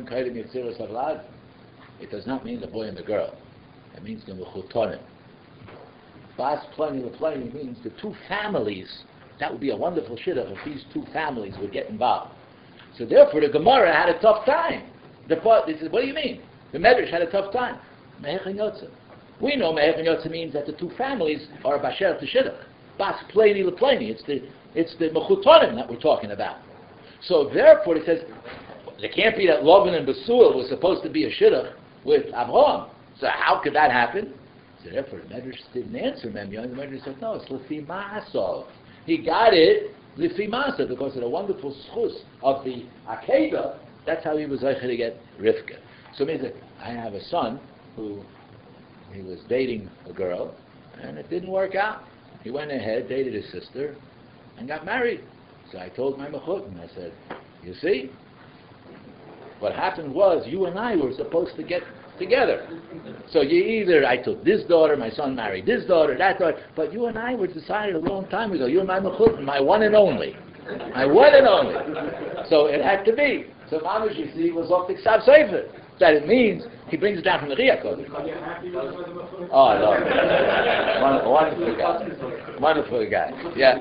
does not mean the boy and the girl. It means the mechutonim. Bas pleni lepleni means the two families. That would be a wonderful shidduch if these two families would get involved. So therefore the Gemara had a tough time. They said, what do you mean? The Medrash had a tough time. Mehechan Yotza. We know Mehechan Yotza means that the two families are basher to shidduch. Bas pleni lepleni. It's the mechutonim that we're talking about. So therefore, it says, there can't be that Lavan and Besuel was supposed to be a shidduch with Avraham. So how could that happen? So therefore, the Medrash didn't answer Memyon. The Medrash said, no, it's Lefi Ma'asov. He got it Lefi Ma'asov because of the wonderful schus of the Akedah. That's how he was able to get Rivka. So it means that I have a son who he was dating a girl, and it didn't work out. He went ahead, dated his sister, and got married. So I told my mechutin, I said, you see, what happened was you and I were supposed to get together. So I took this daughter, my son married this daughter, that daughter, but you and I were decided a long time ago. You're my mechutin, my one and only. My one and only. So it had to be. So Mamash, you see, was off the Ksav Sofer. That it means he brings it down from the Riyah Kodesh. Oh, no. Wonderful guy. Wonderful guy. Yeah.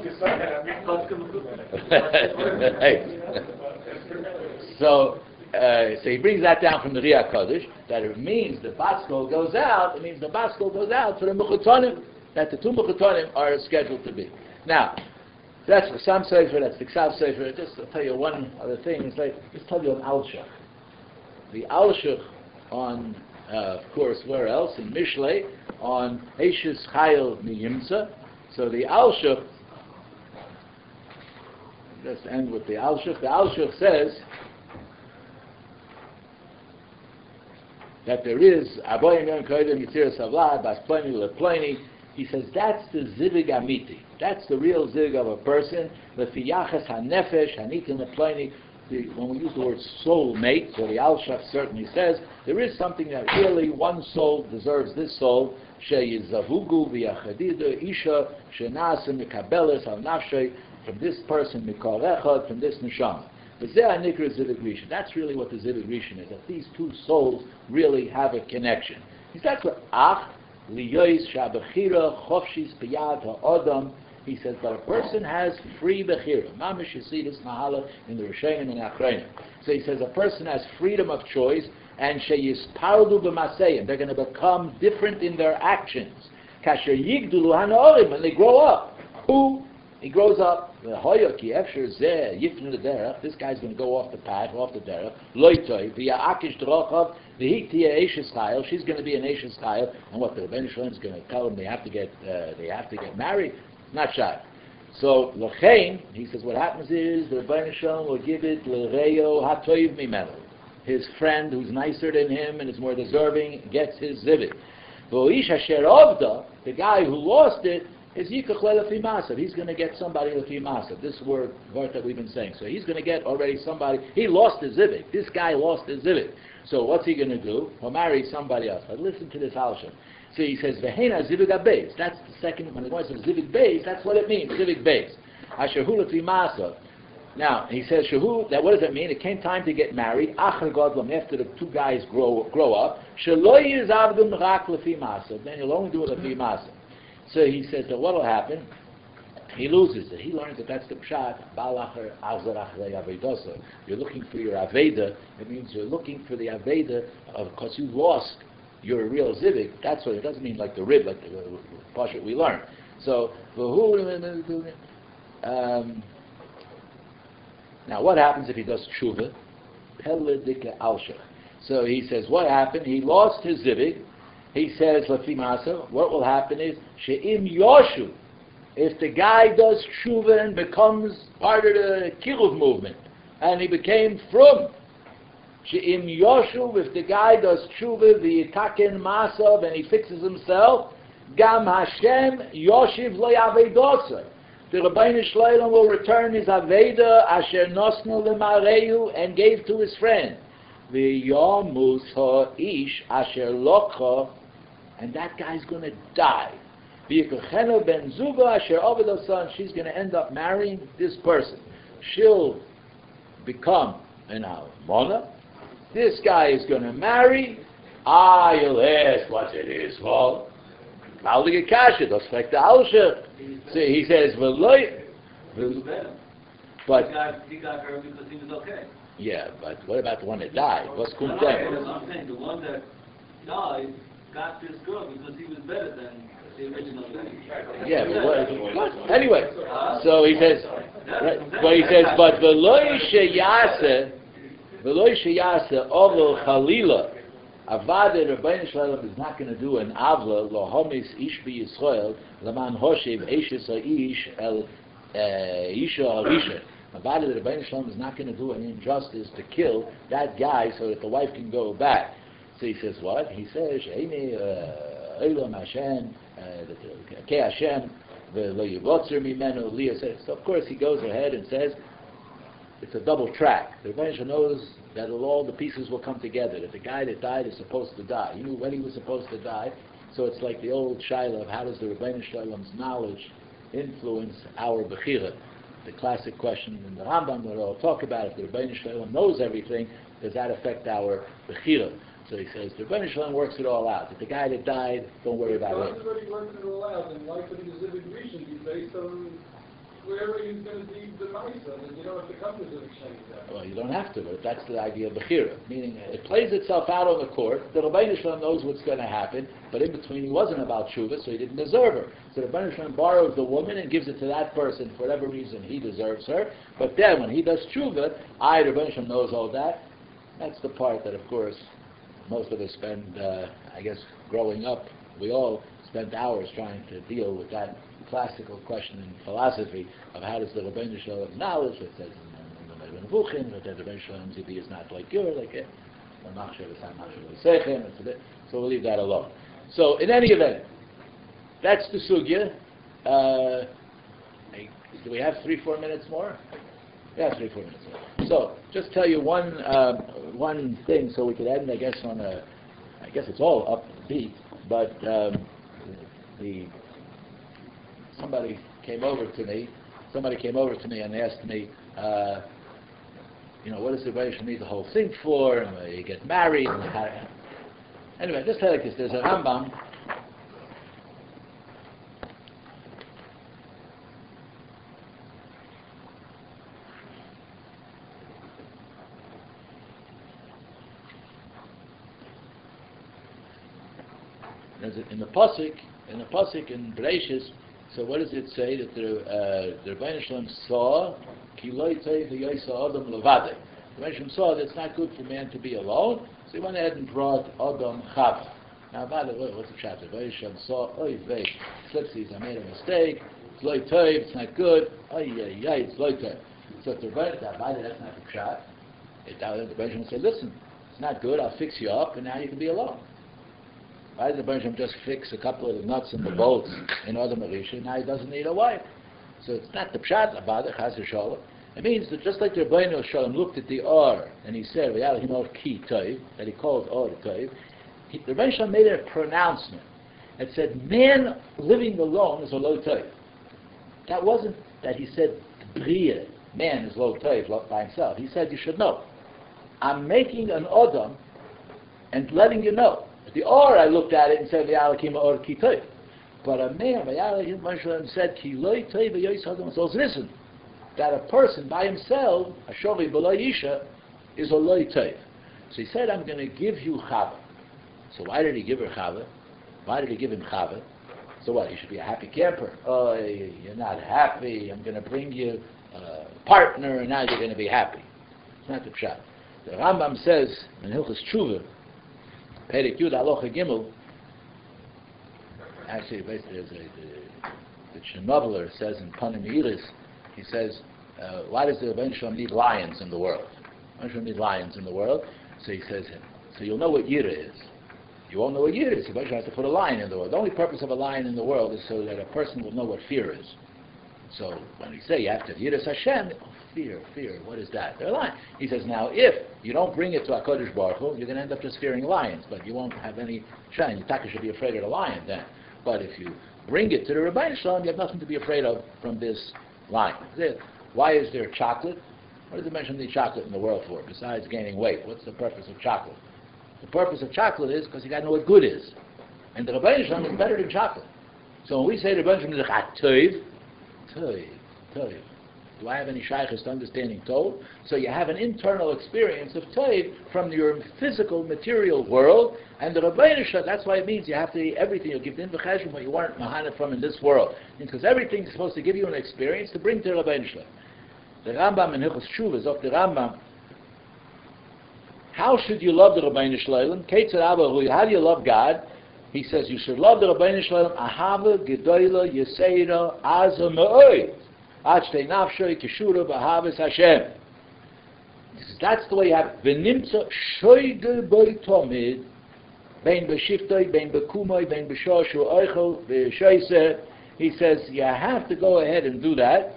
So he brings that down from the Riyah Kodesh, that it means the Baskol goes out, it means the Baskol goes out for the Mechutonim, that the two Mechutonim are scheduled to be. Now, that's the Chassam Sofer, that's the Ksav Sofer. Just to tell you one other thing, it's like, just tell you an Alshach. The Alshach on, of course, where else? In Mishlei, on Eishes Chayil Miyimtza. So the Alshach, let's end with the Alshach. The Alshach says that there is Aboyim Yom Kodim Yitzir Savlad Bas Pleni LePleni. He says that's the Zivig Amiti. That's the real Zivig of a person. Lefi Yachas HaNefesh Hanitin LePleni. When we use the word soul mate, so the Alshach certainly says there is something that really one soul deserves this soul, sheyizavugu v'yachadidu isha shenasa mikabeles al nafshay, from this person mikol echad, from this neshama. That's really what the Zivig Rishon is, that these two souls really have a connection. That's what Ach liyois shabachira chofshis biyad ha'odam. He says, but a person has free bechira. Mamish Yesidus Mahala in the Rishonim and Achronim. So he says a person has freedom of choice, and sheyispardu b'maseyim. They're going to become different in their actions. Kasher yigdulu hanaorim, when they grow up. Who? He grows up. This guy's going to go off the path, off the derech. Loitoi v'ya'akish drochav v'hitia eishes chayil. She's going to be an eishes chayil, and what the Rebbeinu Shalom is going to tell them they have to get married. Not shy. So l'chein, he says, what happens is the Rebbeinu Shalom will give it l'reyo hatoiv mimenu. His friend, who's nicer than him and is more deserving, gets his zivit. V'oish asher ovda, the guy who lost it, is yikach le'lefi masav. He's going to get somebody lefi masav. This word that we've been saying. So he's going to get already somebody. He lost his zivit. This guy lost his zivit. So what's he going to do? He'll marry somebody else. But listen to this halsha. So he says, Vehena zivig abeis. That's the second, when the Gemara says zivig beis, that's what it means, zivig beis. Asher hu lefi masav. Now, he says, Shahu, that what does that mean? It came time to get married, Achar Godlam, after the two guys grow up, Shelo yizavdum rak lefi masav. Then you'll only do it lefi masav. So he says that what will happen? He loses it. He learns that that's the pshat. Balachar azarach le'avedosa. You're looking for your aveda. It means you're looking for the aveda because you lost your real zivik. That's what it doesn't mean like the rib, like the pashat we learned. So now what happens if he does tshuva? So he says, what happened? He lost his zivik. He says, Lafi Masa, what will happen is, She'im Yoshu, if the guy does tshuva and becomes part of the Kiruv movement, and he became frum, She'im Yoshu, if the guy does tshuva, the Yitaken Masav, and he fixes himself, Gam Hashem Yoshiv Lo Yavedosa. The Rebbeinu Shloim will return his Aveda, Asher Nosnu L'Mareyu, and gave to his friend. V'yomus ha'Ish Asher Lokha, and that guy's going to die. V'yikochenu ben Zuga Asher Ovedosan, she's going to end up marrying this person. She'll become an almona. This guy is going to marry. You'll ask what it is for. Maulige Kasha, das fragt der Alsher. So he says, but he got her because he was okay. Yeah, but what about the one that died? What's I'm kumtem? saying the one that died got this girl because he was better than the original thing. Yeah, but what? Anyway, so he says, but he says, but v'loi sheyase ovel chalila, avada Rebbeinu Shalom is not going to do an avla lohomis ish b'Yisrael laman hoshev eishes haish el isha harisha. Avada the Rebbeinu Shalom is not going to do an injustice to kill that guy so that the wife can go back. So he says what? He says, Eilam Hashem, Ke Hashem, V'lo Yivotzer Mimenu, Leah says. So of course he goes ahead and says, it's a double track. The Rebbeinu Shalom knows that all the pieces will come together, that the guy that died is supposed to die. He knew when he was supposed to die, so it's like the old shaila of how does the Rebbeinu Shalom's knowledge influence our Bechira. The classic question in the Rambam that I'll talk about, if the Rebbeinu Shalom knows everything, does that affect our Bechira? So he says, the Rebbeinu Shalom works it all out. If the guy that died, don't worry about him. If everybody works it all out, then why couldn't the Zivig Rishon be based on wherever he's going to be the Maisa, and you don't have to come to Zivig Rishon? Well, you don't have to, but that's the idea of Bechira. Meaning, it plays itself out on the court. The Rebbeinu Shalom knows what's going to happen, but in between he wasn't about Shuvah, so he didn't deserve her. So the Rebbeinu Shalom borrows the woman and gives it to that person for whatever reason he deserves her. But then, when he does Shuvah, the Rebbeinu Shalom knows all that. That's the part that, of course, most of us spend, I guess, growing up, we all spent hours trying to deal with that classical question in philosophy of how does the Rebbeinu Shalom knowledge, it says in the Nevuchim, that the Rebbeinu Shalom Zibi is not like you, like it. So we'll leave that alone. So in any event, that's the sugya. Do we have 3-4 minutes more? Yeah, 3-4 minutes more. So just tell you one thing, so we could end, I guess, on a. I guess it's all upbeat, but somebody came over to me and asked me, what does the Rebbeinu need the whole thing for? And you get married. Anyway, just like this. There's a Rambam. In the pasuk in Bereshis, so what does it say that the Rebbeinu Shalom saw ki lo yitei v'yosa adam levadei. The Rebbeinu Shalom saw that it's not good for man to be alone, so he went ahead and brought Adam Chava. Now, what's the chapter? The Rebbeinu Shalom saw, oy vey, slipsies, I made a mistake. It's lo yitei, it's not good. Oy yay, it's lo yitei. So if the Rebbeinu, that's not the pshat. The Rebbeinu Shalom said, listen, it's not good. I'll fix you up, and now you can be alone. Why did the Rebbeinu just fix a couple of the nuts in the bolts in Adam Arisha? Now he doesn't need a wife. So it's not the pshat about it, chas v'sholem. It means that just like the Rebbeinu Shalom looked at the or and he said, "V'yalachim or ki toiv," that he called or toiv, the Rebbeinu Shalom made a pronouncement that said, "Man living alone is a lo toiv." That wasn't that he said, "Bria, man is lo toiv by himself." He said, "You should know. I'm making an Adam and letting you know." The or I looked at it and said, "V'yalachim or ki toiv." But a man, Rebbeinu Shalom said, "Ki lo toiv v'yosa adam." So listen, that a person by himself, a shovi b'lo yisha, is a lo toiv. So he said, "I'm going to give you Chava." So why did he give her Chava? Why did he give him Chava? So what? You should be a happy camper. Oh, you're not happy. I'm going to bring you a partner, and now you're going to be happy. It's not the pshat. The Rambam says in Hilchos Tshuva, Perek Yud Alocha Gimel. Actually, basically, the Chernobyler says in Panim Yiris, he says, why does the Rebbeinu Shalom need lions in the world? Rebbeinu Shalom need lions in the world. So he says, so you'll know what Yira is. You won't know what Yira is. The Rebbeinu Shalom has to put a lion in the world. The only purpose of a lion in the world is so that a person will know what fear is. So when we say you have to have Yiras Hashem, fear, what is that? They're lying. He says, now if you don't bring it to HaKadosh Baruch Hu, you're going to end up just fearing lions, but you won't have any shine. You taka should be afraid of the lion then. But if you bring it to the Rebbeinu Shalom, you have nothing to be afraid of from this lion. Why is there chocolate? What does the mention need chocolate in the world for, besides gaining weight? What's the purpose of chocolate? The purpose of chocolate is because you got to know what good is. And the Rebbeinu Shalom is better than chocolate. So when we say the Rebbeinu Shalom is a toiv. Do I have any shaykhs to understanding Tov? So you have an internal experience of Tov from your physical, material world, and the Rebbeinu Shalom, that's why it means you have to eat everything. You give the Inbecheshim what you weren't mahana from in this world. Because everything is supposed to give you an experience to bring to the Rebbeinu Shalom. The Rambam in Hilchos Tshuva is of the Rambam. How should you love the Rebbeinu Shalom? How do you love God? He says you should love the Rebbeinu Shalom. Ahava gedoyla yeseira aza me'oid. That's the way you have it. V'nimtza shoyge boi tomid, bein b'shiftoi, bein b'kumoi, bein b'shoshu oichel, b'shoyse. He says you have to go ahead and do that.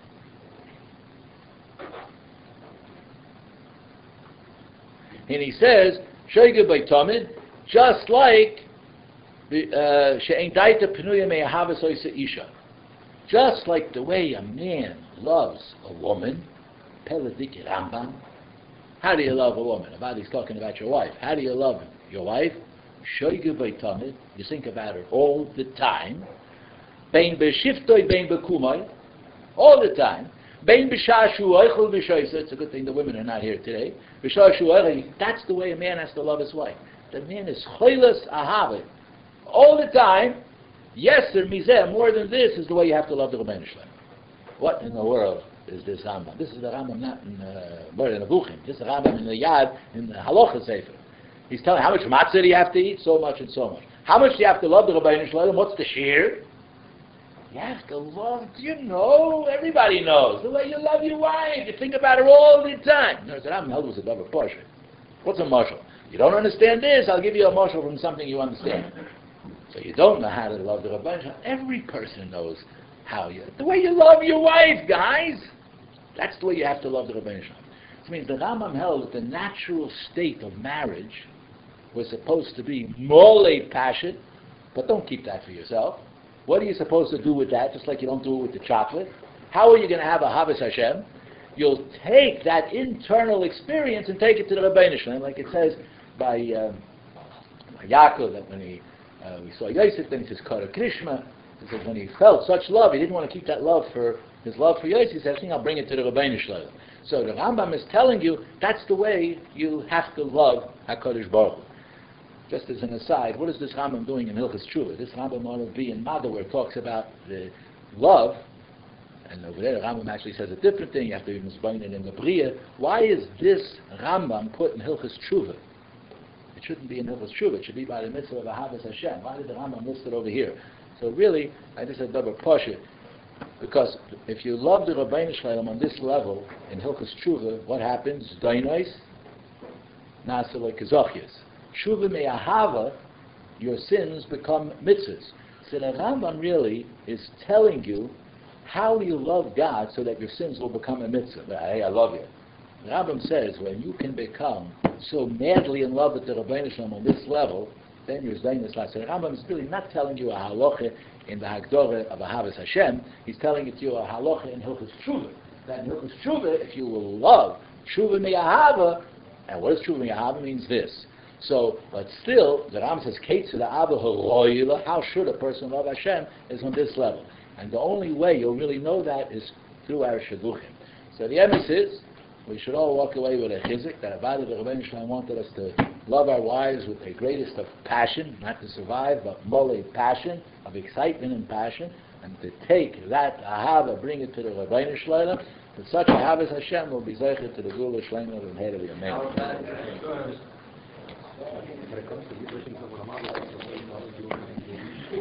And he says, shoyge boi tomid, just like she'ein daita penuya me'ahavas oise isha. Just like the way a man loves a woman, Peladik Rambam. How do you love a woman? He's talking about your wife. How do you love your wife? Shoyge b'tamid. You think about her all the time. Bein b'shiftoi, bein b'kumai. All the time. Bein b'shashu oichel b'shoyse. It's a good thing the women are not here today. B'shashu oichel. That's the way a man has to love his wife. The man is choilas ahavit. All the time. Yes, sir, mizeh, more than this is the way you have to love the Rebbeinu Shalom. What in the world is this Rambam? This is the Rambam not in Moreh Nevuchim. This is the Rambam in the Yad, in the Halacha Sefer. He's telling how much matzah do you have to eat? So much and so much. How much do you have to love the Rebbeinu Shalom? What's the shear? You have to love, everybody knows. The way you love your wife. You think about her all the time. No, the Rambam held was above a portion. What's a marshal? You don't understand this, I'll give you a marshal from something you understand. So you don't know how to love the Rebbeinu Shalom. Every person knows how the way you love your wife, guys. That's the way you have to love the Rebbeinu Shalom. Which means the Rambam held that the natural state of marriage was supposed to be mole passion, but don't keep that for yourself. What are you supposed to do with that, just like you don't do it with the chocolate? How are you going to have a Havas Hashem? You'll take that internal experience and take it to the Rebbeinu Shalom, like it says by Yaakov, that when we saw Yosef, then he says, Kara Krishma. He says when he felt such love, he didn't want to keep that love for his love for Yosef. He said, I think I'll bring it to the Rebbeinu Shalom. So the Rambam is telling you that's the way you have to love HaKadosh Baruch Hu. Just as an aside, what is this Rambam doing in Hilchos Tshuva? This Rambam ought to be in Mada, where it talks about the love, and over there the Rambam actually says a different thing. You have to be misbinded in the Bria. Why is this Rambam put in Hilchos Tshuva? It shouldn't be in Hilchos Tshuva. It should be by the mitzvah of Ahavas Hashem. Why did the Rambam list it over here? So really, I just said double pasha, because if you love the Rebbeinu Shalom on this level in Hilchos Tshuva, what happens? Dainais, nasa lekezochias. Tshuva me'ahava, your sins become mitzvahs. So the Rambam really is telling you how you love God so that your sins will become a mitzvah. Hey, I love you. The Rambam says when you can become so madly in love with the Rebbeinu Shalom on this level, then you're saying this last. So the Rambam is really not telling you a halacha in the Hagdorah of Ahavas Hashem. He's telling it to you a halacha in Hilchos Tshuva. That in Hilchos Tshuva, if you will love Tshuva me'ahava, and what does Tshuva me'ahava means this. So, but still, the Ram says, how should a person love Hashem is on this level. And the only way you'll really know that is through our Shidduchim. So the emes is, we should all walk away with a chizik, that Avada the Rebbeinu Shalom wanted us to love our wives with the greatest of passion, not to survive, but mole passion, of excitement and passion, and to take that ahava, bring it to the Rebbeinu Shalom, that such ahavas Hashem will be zeichet to the Gula Shalom and head of the Amen.